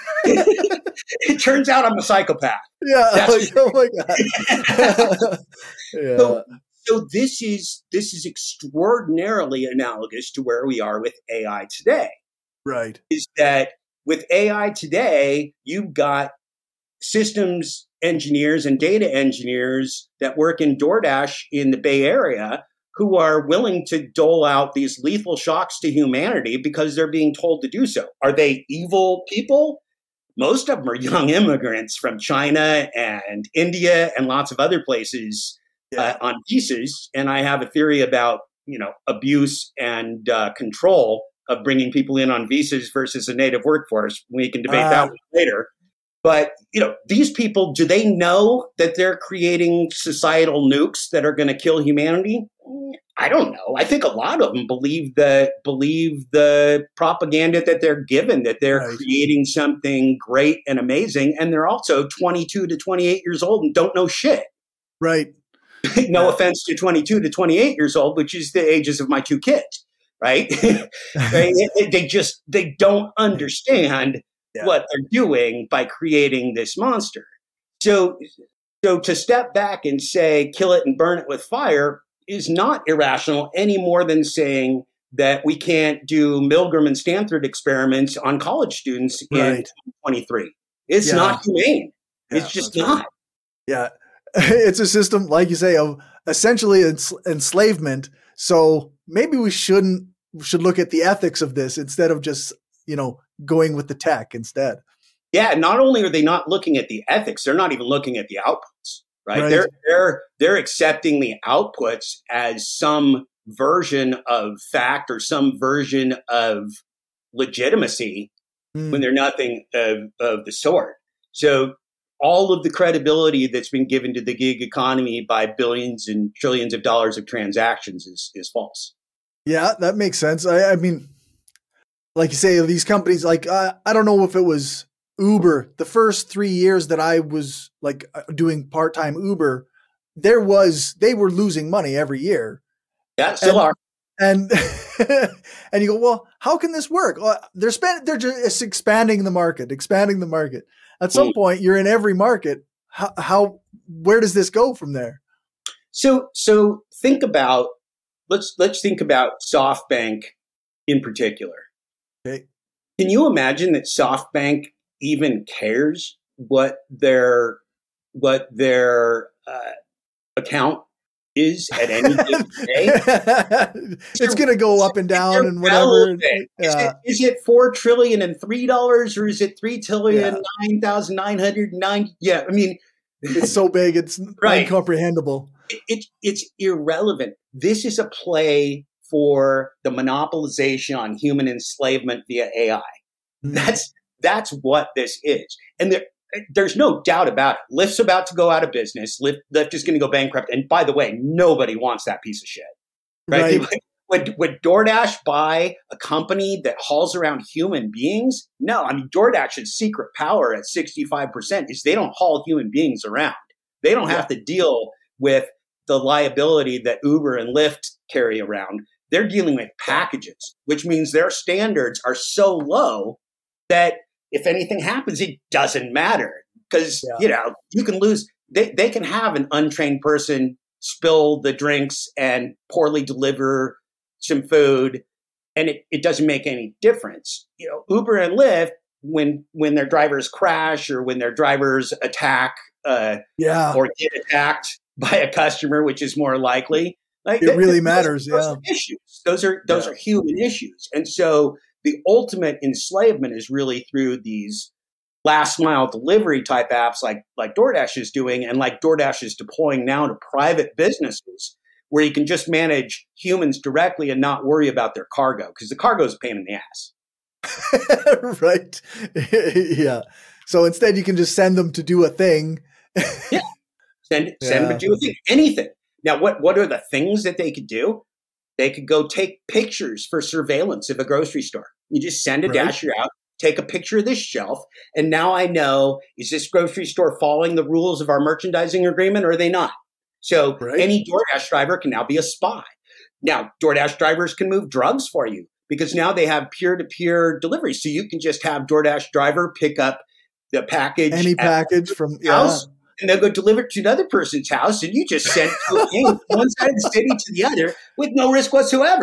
It turns out I'm a psychopath. Yeah. That's- Like, oh my god. Yeah. So, so this is this is extraordinarily analogous to where we are with A I today. Right. Is that with A I today, you've got systems engineers and data engineers that work in DoorDash in the Bay Area who are willing to dole out these lethal shocks to humanity because they're being told to do so. Are they evil people? Most of them are young immigrants from China and India and lots of other places uh, on visas. And I have a theory about, you know, abuse and uh, control of bringing people in on visas versus a native workforce. We can debate uh, that one later. But, you know, these people, do they know that they're creating societal nukes that are going to kill humanity? I don't know. I think a lot of them believe the believe the propaganda that they're given, that they're right. creating something great and amazing. And they're also twenty-two to twenty-eight years old and don't know shit. Right. No yeah. offense to twenty-two to twenty-eight years old, which is the ages of my two kids. Right. they, they just they don't understand yeah. what they're doing by creating this monster. So, so to step back and say, kill it and burn it with fire is not irrational any more than saying that we can't do Milgram and Stanford experiments on college students right. in twenty twenty-three. It's yeah. not humane. Yeah, it's just not. Right. Yeah. It's a system, like you say, of essentially ens- enslavement. So maybe we shouldn't, should look at the ethics of this instead of just, you know, going with the tech instead. Yeah. Not only are they not looking at the ethics, they're not even looking at the outputs. Right? right. They're they're they're accepting the outputs as some version of fact or some version of legitimacy mm. when they're nothing of, of the sort. So all of the credibility that's been given to the gig economy by billions and trillions of dollars of transactions is is false. Yeah, that makes sense. I, I mean, like you say, these companies, like uh, I don't know if it was Uber, the first three years that I was like doing part-time Uber, there was, they were losing money every year. Yeah, still and, are. And, and you go, well, how can this work? Well, they're spending, they're just expanding the market, expanding the market. At some mm. point you're in every market. How, how, where does this go from there? So, so think about, let's, let's think about SoftBank in particular. Okay. Can you imagine that SoftBank even cares what their what their uh, account is at any given day? It's going to go up and down and whatever. Yeah. Is, it, is it four trillion and three dollars, or is it three trillion yeah. nine thousand nine hundred nine? Yeah, I mean, it's so big, it's right. incomprehensible. It, it it's irrelevant. This is a play for the monopolization on human enslavement via A I. Mm. That's That's what this is. And there, there's no doubt about it. Lyft's about to go out of business. Lyft, Lyft is going to go bankrupt. And by the way, nobody wants that piece of shit. Right? right. Would, would DoorDash buy a company that hauls around human beings? No. I mean, DoorDash's secret power at sixty-five percent is they don't haul human beings around. They don't have yeah. to deal with the liability that Uber and Lyft carry around. They're dealing with packages, which means their standards are so low that if anything happens, it doesn't matter because, yeah. you know, you can lose. They, they can have an untrained person spill the drinks and poorly deliver some food, and it, it doesn't make any difference. You know, Uber and Lyft, when when their drivers crash or when their drivers attack uh, yeah. or get attacked by a customer, which is more likely, like it really those, matters. Those yeah, are issues. Those are those yeah. are human issues, and so the ultimate enslavement is really through these last mile delivery type apps like, like DoorDash is doing and like DoorDash is deploying now to private businesses where you can just manage humans directly and not worry about their cargo because the cargo is a pain in the ass. Right. Yeah. So instead you can just send them to do a thing. yeah. Send, send yeah. them to do a thing. Anything. Now, what, what are the things that they could do? They could go take pictures for surveillance of a grocery store. You just send a right. dasher out, take a picture of this shelf, and now I know, is this grocery store following the rules of our merchandising agreement or are they not? So right. any DoorDash driver can now be a spy. Now, DoorDash drivers can move drugs for you because now they have peer-to-peer delivery. So you can just have DoorDash driver pick up the package. Any package from house. Yeah. And they'll go deliver it to another person's house, and you just send it from one side of the city to the other with no risk whatsoever.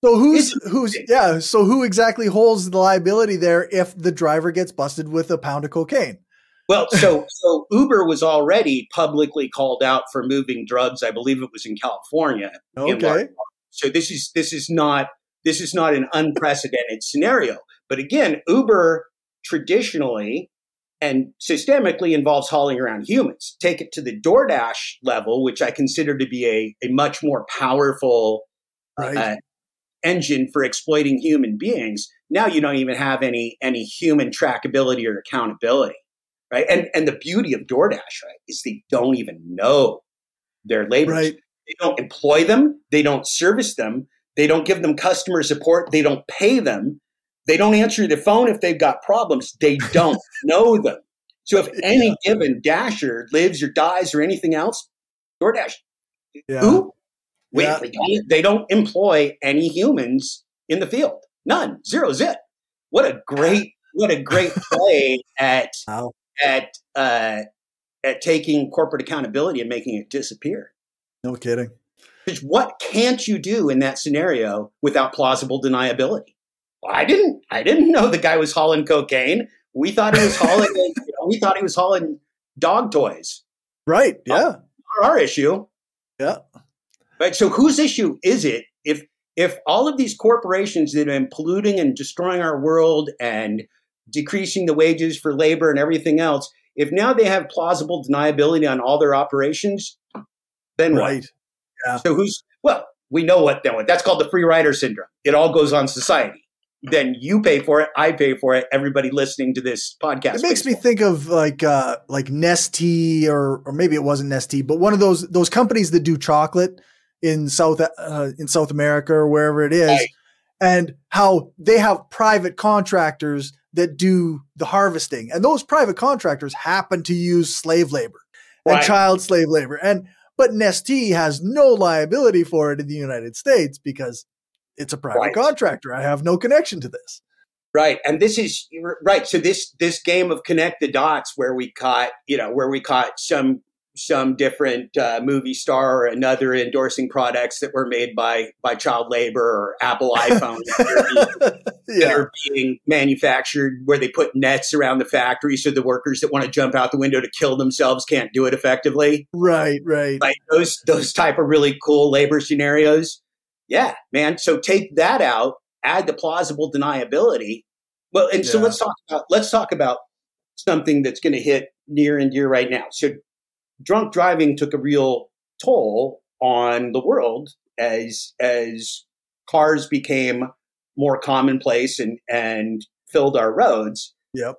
So who's who's yeah? So who exactly holds the liability there if the driver gets busted with a pound of cocaine? Well, so so Uber was already publicly called out for moving drugs. I believe it was in California. Okay. In so this is this is not this is not an unprecedented scenario. But again, Uber traditionally and systemically involves hauling around humans. Take it to the DoorDash level, which I consider to be a, a much more powerful Right. uh, engine for exploiting human beings. Now you don't even have any any human trackability or accountability, right? And and the beauty of DoorDash, right, is they don't even know their laborers. Right. They don't employ them. They don't service them. They don't give them customer support. They don't pay them. They don't answer the phone if they've got problems. They don't know them. So if any yeah. given Dasher lives or dies or anything else, DoorDash, yeah. who? Wait, yeah. they, don't, they don't employ any humans in the field. None. Zero zit. What a great, what a great play at wow. at uh, at taking corporate accountability and making it disappear. No kidding. Because what can't you do in that scenario without plausible deniability? I didn't. I didn't know the guy was hauling cocaine. We thought he was hauling. you know, we thought he was hauling dog toys. Right. Yeah. Not our issue. Yeah. Right. So whose issue is it if if all of these corporations that have been polluting and destroying our world and decreasing the wages for labor and everything else, if now they have plausible deniability on all their operations, then right. what? Yeah. So who's well, we know what then what that's called the free rider syndrome. It all goes on society. Then you pay for it, I pay for it, everybody listening to this podcast. It makes me think of like uh, like Nestea or or maybe it wasn't Nestea, but one of those those companies that do chocolate in South uh, in South America or wherever it is, right. and how they have private contractors that do the harvesting, and those private contractors happen to use slave labor and right. child slave labor, and but Nestea has no liability for it in the United States because it's a private right. contractor. I have no connection to this. Right. And this is right. So this, this game of connect the dots where we caught, you know, where we caught some, some different uh, movie star or another endorsing products that were made by, by child labor or Apple iPhones that, are being, yeah. that are being manufactured where they put nets around the factory. So the workers that want to jump out the window to kill themselves can't do it effectively. Right. Right. Like those, those type of really cool labor scenarios. Yeah, man. So take that out, add the plausible deniability. Well, and yeah. so let's talk about let's talk about something that's going to hit near and dear right now. So drunk driving took a real toll on the world as as cars became more commonplace and and filled our roads. Yep.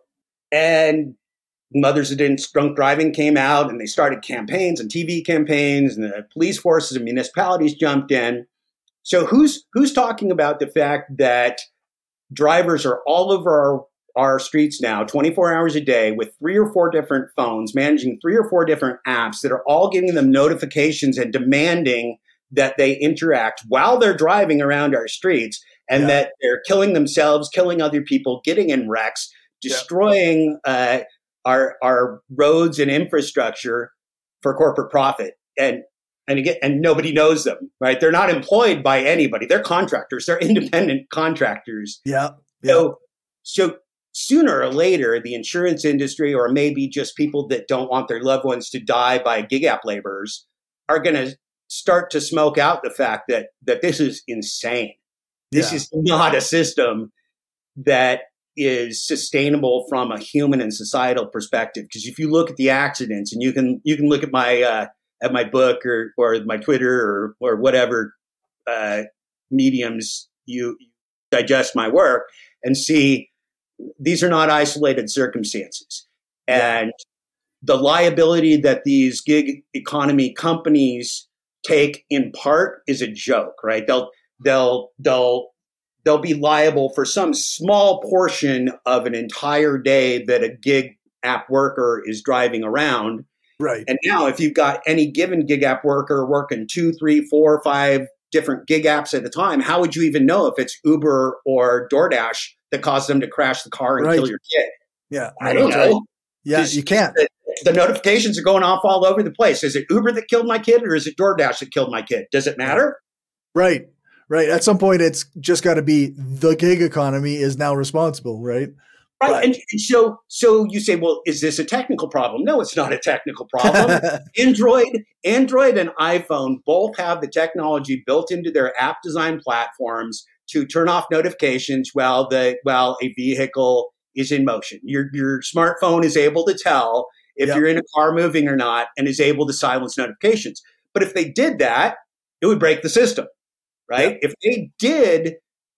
And Mothers Against Drunk Driving came out and they started campaigns and T V campaigns and the police forces and municipalities jumped in. So who's who's talking about the fact that drivers are all over our, our streets now, twenty-four hours a day, with three or four different phones, managing three or four different apps that are all giving them notifications and demanding that they interact while they're driving around our streets, and yeah. that they're killing themselves, killing other people, getting in wrecks, destroying yeah. uh, our our roads and infrastructure for corporate profit. And And again, and nobody knows them, right? They're not employed by anybody. They're contractors. They're independent contractors. Yeah. yeah. So, so sooner or later, the insurance industry, or maybe just people that don't want their loved ones to die by gig app laborers, are going to start to smoke out the fact that that this is insane. This yeah. is not a system that is sustainable from a human and societal perspective. Because if you look at the accidents, and you can you can look at my uh, at my book or, or my Twitter or, or whatever uh, mediums you digest my work and see these are not isolated circumstances. Yeah. And the liability that these gig economy companies take in part is a joke, right? They'll, they'll, they'll, they'll be liable for some small portion of an entire day that a gig app worker is driving around. Right. And now if you've got any given gig app worker working two, three, four, five different gig apps at a time, how would you even know if it's Uber or DoorDash that caused them to crash the car and right. kill your kid? Yeah. I don't know. Right. Yeah, you can't. The, the notifications are going off all over the place. Is it Uber that killed my kid or is it DoorDash that killed my kid? Does it matter? Right. right. At some point, it's just got to be the gig economy is now responsible, right? Right. But, and, and so so you say, well, is this a technical problem? No, it's not a technical problem. Android, Android and iPhone both have the technology built into their app design platforms to turn off notifications while the while a vehicle is in motion. Your your smartphone is able to tell if Yep. you're in a car moving or not and is able to silence notifications. But if they did that, it would break the system, right? Yep. If they did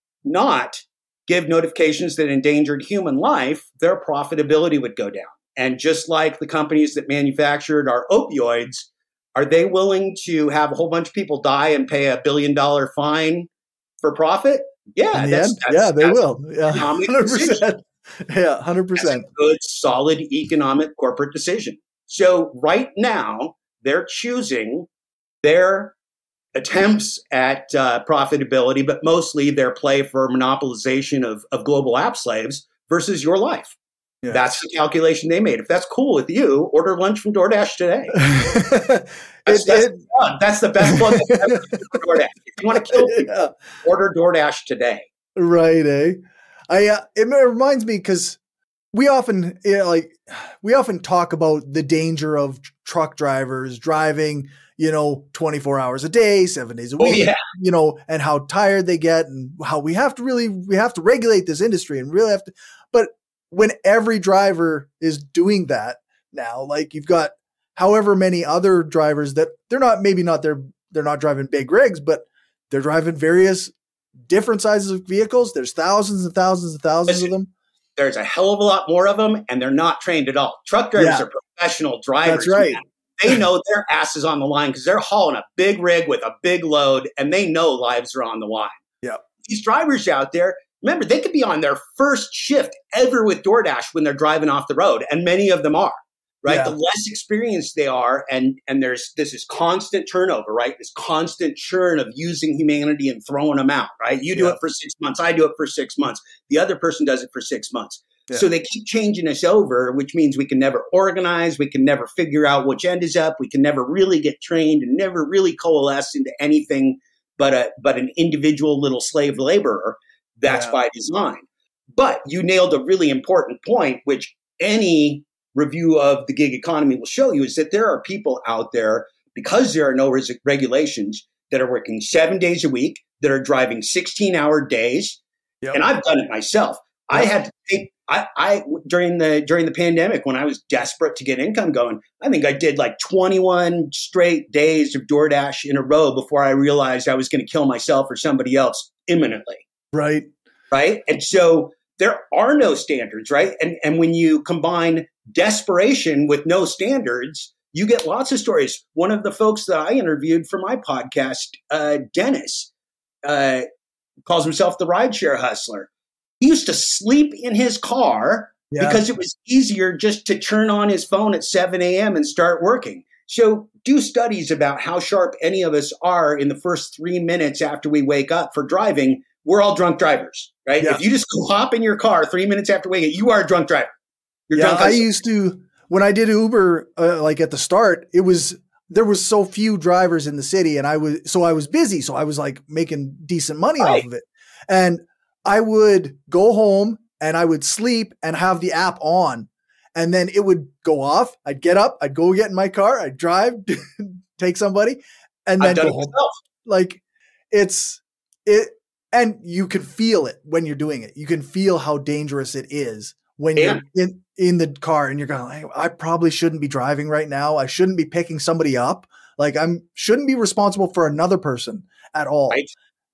not give notifications that endangered human life, their profitability would go down. And just like the companies that manufactured our opioids, are they willing to have a whole bunch of people die and pay a billion dollar fine for profit? Yeah, in the that's, end, that's yeah, they that's will. Yeah, economic hundred decision. percent. Yeah, one hundred That's percent. a good, solid economic corporate decision. So right now, they're choosing their attempts at uh, profitability, but mostly their play for monopolization of, of global app slaves versus your life. Yeah. That's the calculation they made. If that's cool with you, order lunch from DoorDash today. it, That's, that's, it, the, that's the best plug I've ever done for DoorDash. If you want to kill people, yeah. order DoorDash today. Right, eh? I uh, it reminds me because we often you know, like we often talk about the danger of truck drivers driving, you know, twenty-four hours a day, seven days a Oh, week, yeah. you know, and how tired they get and how we have to really we have to regulate this industry and really have to. But when every driver is doing that now, like you've got however many other drivers that they're not maybe not they're they're not driving big rigs, but they're driving various different sizes of vehicles. There's thousands and thousands and thousands Listen, of them. There's a hell of a lot more of them, and they're not trained at all. Truck drivers Yeah. are professional drivers. That's right. Man. They know their ass is on the line because they're hauling a big rig with a big load, and they know lives are on the line. Yep. These drivers out there, remember, they could be on their first shift ever with DoorDash when they're driving off the road, and many of them are. Right, Yeah. the less experienced they are, and and there's this is constant turnover, right? This constant churn of using humanity and throwing them out, right? You do Yeah. it for six months, I do it for six months, the other person does it for six months. Yeah. So they keep changing us over, which means we can never organize, we can never figure out which end is up, we can never really get trained, and never really coalesce into anything but a but an individual little slave laborer. That's Yeah. by design. But you nailed a really important point, which any review of the gig economy will show you, is that there are people out there, because there are no res- regulations, that are working seven days a week, that are driving sixteen hour days. Yep. And I've done it myself. I Yep. had to take, I, I, during the, during the pandemic, when I was desperate to get income going, I think I did like twenty-one straight days of DoorDash in a row before I realized I was going to kill myself or somebody else imminently. Right. Right. And so there are no standards, right? And and when you combine desperation with no standards, you get lots of stories. One of the folks that I interviewed for my podcast, uh, Dennis, uh, calls himself the rideshare hustler. He used to sleep in his car Yeah. because it was easier just to turn on his phone at seven a.m. and start working. So do studies about how sharp any of us are in the first three minutes after we wake up for driving. We're all drunk drivers, right? Yeah. If you just go hop in your car three minutes after waking up, you are a drunk driver. You're Yeah, drunk. I on- used to when I did Uber, uh, like at the start, it was there was so few drivers in the city, and I was so I was busy, so I was like making decent money Right. off of it, and I would go home and I would sleep and have the app on, and then it would go off. I'd get up, I'd go get in my car, I'd drive, take somebody, and then I've done go it home. myself. Like it's it, and you can feel it when you're doing it. You can feel how dangerous it is when Yeah. you're in, in the car and you're going, like, I probably shouldn't be driving right now. I shouldn't be picking somebody up. Like I'm shouldn't be responsible for another person at all. Right.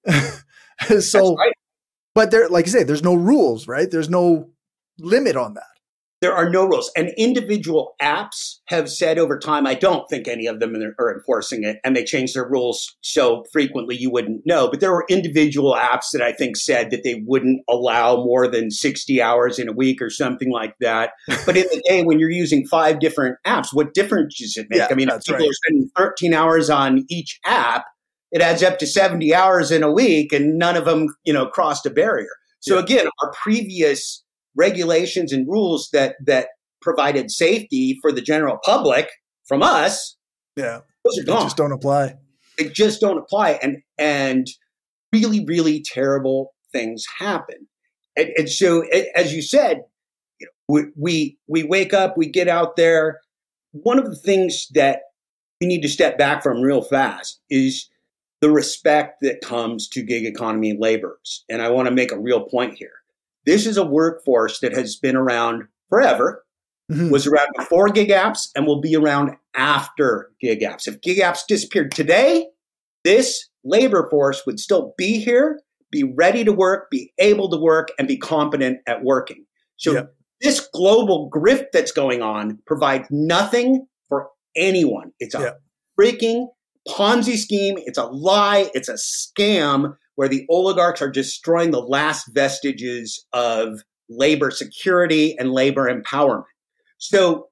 so, That's right. but there, like you say, there's no rules, right? There's no limit on that. There are no rules. And individual apps have said over time, I don't think any of them are enforcing it, and they change their rules so frequently you wouldn't know. But there were individual apps that I think said that they wouldn't allow more than sixty hours in a week or something like that. But in the day when you're using five different apps, what difference does it make? Yeah, I mean, if that's people right. are spending thirteen hours on each app, it adds up to seventy hours in a week, and none of them, you know, crossed a barrier. So Yeah. again, our previous regulations and rules that that provided safety for the general public from us, Yeah. those are They gone. just don't apply. They just don't apply. And and really, really terrible things happen. And, and so, as you said, you know, we, we we wake up, we get out there. One of the things that we need to step back from real fast is the respect that comes to gig economy laborers. And I want to make a real point here. This is a workforce that has been around forever, mm-hmm. was around before gig apps, and will be around after gig apps. If gig apps disappeared today, this labor force would still be here, be ready to work, be able to work, and be competent at working. So yep. this global grift that's going on provides nothing for anyone. It's a yep. freaking Ponzi scheme. It's a lie. It's a scam where the oligarchs are destroying the last vestiges of labor security and labor empowerment. So,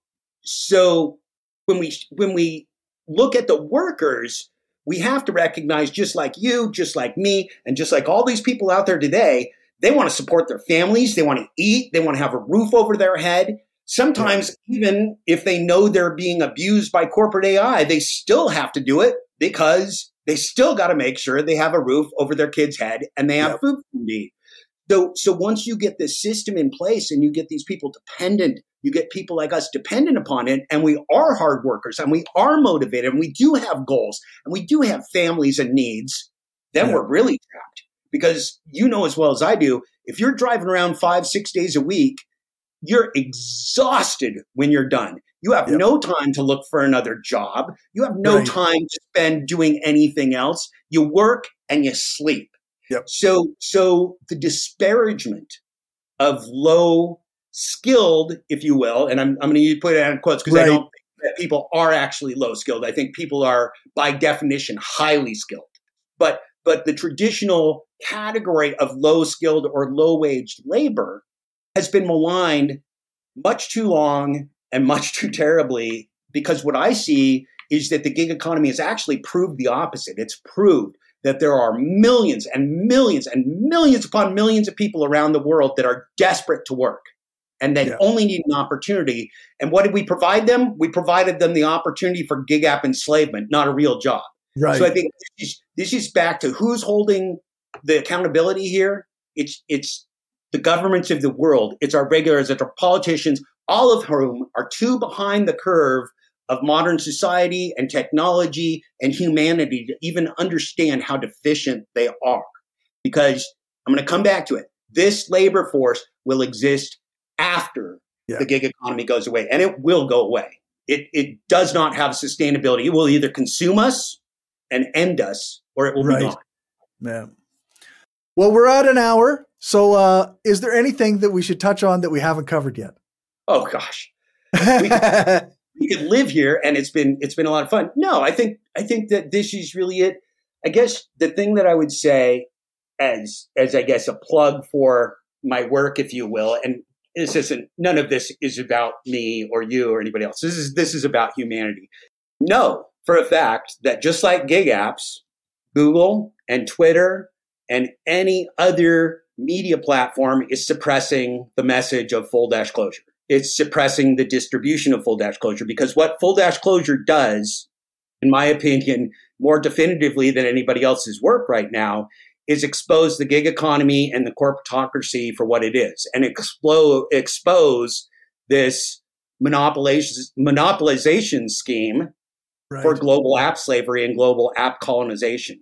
so when we when we look at the workers, we have to recognize, just like you, just like me, and just like all these people out there today, they want to support their families. They want to eat. They want to have a roof over their head. Sometimes, yeah. even if they know they're being abused by corporate A I, they still have to do it because they still got to make sure they have a roof over their kid's head and they have yep. food to eat. So, so once you get this system in place and you get these people dependent, you get people like us dependent upon it, and we are hard workers and we are motivated and we do have goals and we do have families and needs, then yeah. we're really trapped. Because you know as well as I do, if you're driving around five, six days a week, you're exhausted when you're done. You have yep. no time to look for another job. You have no right. time to spend doing anything else. You work and you sleep. Yep. So, so the disparagement of low skilled, if you will, and I'm, I'm going to put it in quotes because right. I don't think that people are actually low skilled. I think people are by definition highly skilled. But, but the traditional category of low skilled or low waged labor has been maligned much too long and much too terribly, because what I see is that the gig economy has actually proved the opposite. It's proved that there are millions and millions and millions upon millions of people around the world that are desperate to work and that yeah. only need an opportunity. And what did we provide them? We provided them the opportunity for gig app enslavement, not a real job. Right. So I think this is, this is back to who's holding the accountability here. It's it's the governments of the world. It's our regulators, it's our politicians, all of whom are too behind the curve of modern society and technology and humanity to even understand how deficient they are. Because I'm going to come back to it. This labor force will exist after yeah. the gig economy goes away, and it will go away. It it does not have sustainability. It will either consume us and end us, or it will right. be gone. Yeah. Well, we're at an hour. So uh, is there anything that we should touch on that we haven't covered yet? Oh, gosh. We could, we could live here, and it's been it's been a lot of fun. No, I think I think that this is really it. I guess the thing that I would say as, as I guess, a plug for my work, if you will, and this isn't, none of this is about me or you or anybody else. This is this is about humanity. Know for a fact that just like gig apps, Google and Twitter and any other media platform is suppressing the message of full dash closure. It's suppressing the distribution of full dash closure, because what full dash closure does, in my opinion, more definitively than anybody else's work right now, is expose the gig economy and the corporatocracy for what it is, and explode, expose this monopolization, monopolization scheme right. for global app slavery and global app colonization.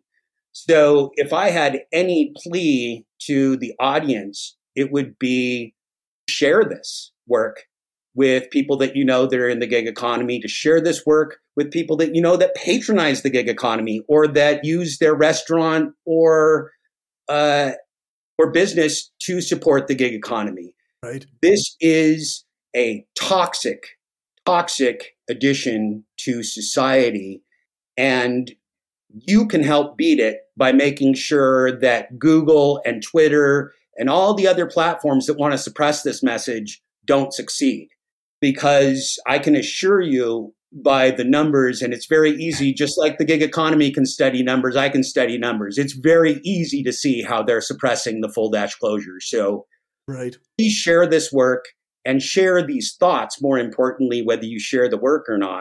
So if I had any plea to the audience, it would be share this work with people that you know that are in the gig economy, to share this work with people that you know that patronize the gig economy or that use their restaurant or uh, or business to support the gig economy. Right. This is a toxic, toxic addition to society, and you can help beat it by making sure that Google and Twitter and all the other platforms that want to suppress this message don't succeed. Because I can assure you by the numbers, and it's very easy, just like the gig economy can study numbers, I can study numbers. It's very easy to see how they're suppressing the full dash closure. So right. please share this work and share these thoughts, more importantly, whether you share the work or not,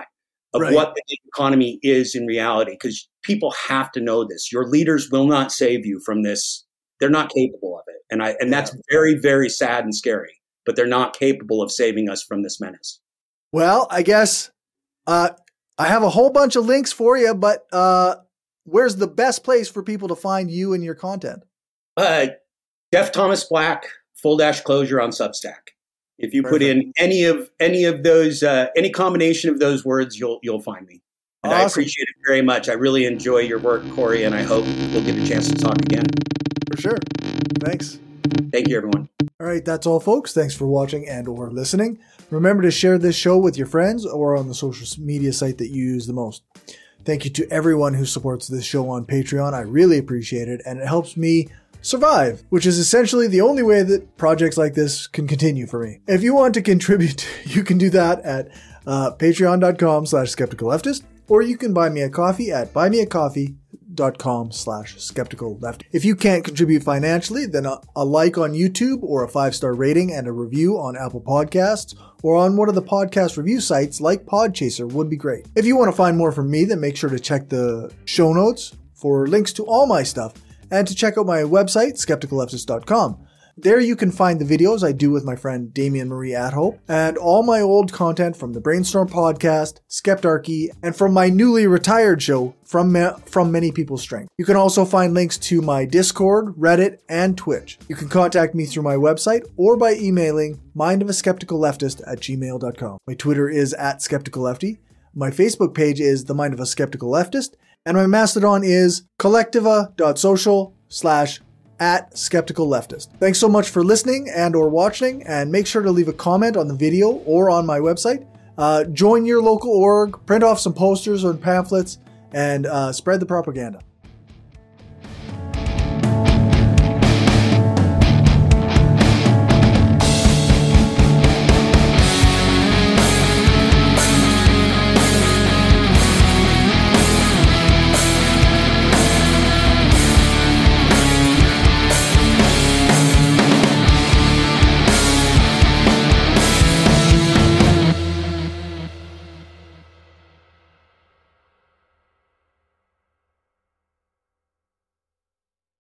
of right. what the gig economy is in reality, because people have to know this. Your leaders will not save you from this. They're not capable of it. And I and yeah. that's very, very sad and scary, but they're not capable of saving us from this menace. Well, I guess uh, I have a whole bunch of links for you, but uh, where's the best place for people to find you and your content? Uh, Jeff Thomas Black, Full Dash Closure on Substack. If you Perfect. Put in any of any of those, uh, any combination of those words, you'll you'll find me. And awesome. I appreciate it very much. I really enjoy your work, Corey, and I hope we'll get a chance to talk again. For sure. Thanks. Thank you, everyone. All right, that's all, folks. Thanks for watching and or listening. Remember to share this show with your friends or on the social media site that you use the most. Thank you to everyone who supports this show on Patreon. I really appreciate it, and it helps me survive, which is essentially the only way that projects like this can continue for me. If you want to contribute, you can do that at uh, patreon.com slash skeptical leftist, or you can buy me a coffee at buymeacoffee.com slash skeptical leftist. If you can't contribute financially, then a, a like on YouTube or a five-star rating and a review on Apple Podcasts or on one of the podcast review sites like Podchaser would be great. If you want to find more from me, then make sure to check the show notes for links to all my stuff, and to check out my website, skeptical leftist dot com. There you can find the videos I do with my friend Damien Marie Adhope, and all my old content from the Brainstorm podcast, Skeptarchy, and from my newly retired show, From, Ma- From Many People's Strength. You can also find links to my Discord, Reddit, and Twitch. You can contact me through my website or by emailing mindofaskepticalleftist at gmail dot com. My Twitter is at skepticallefty. My Facebook page is The Mind of a Skeptical Leftist. And my Mastodon is collectiva.social slash at skeptical leftist. Thanks so much for listening and or watching, and make sure to leave a comment on the video or on my website. Uh, join your local org, print off some posters and pamphlets, and uh, spread the propaganda.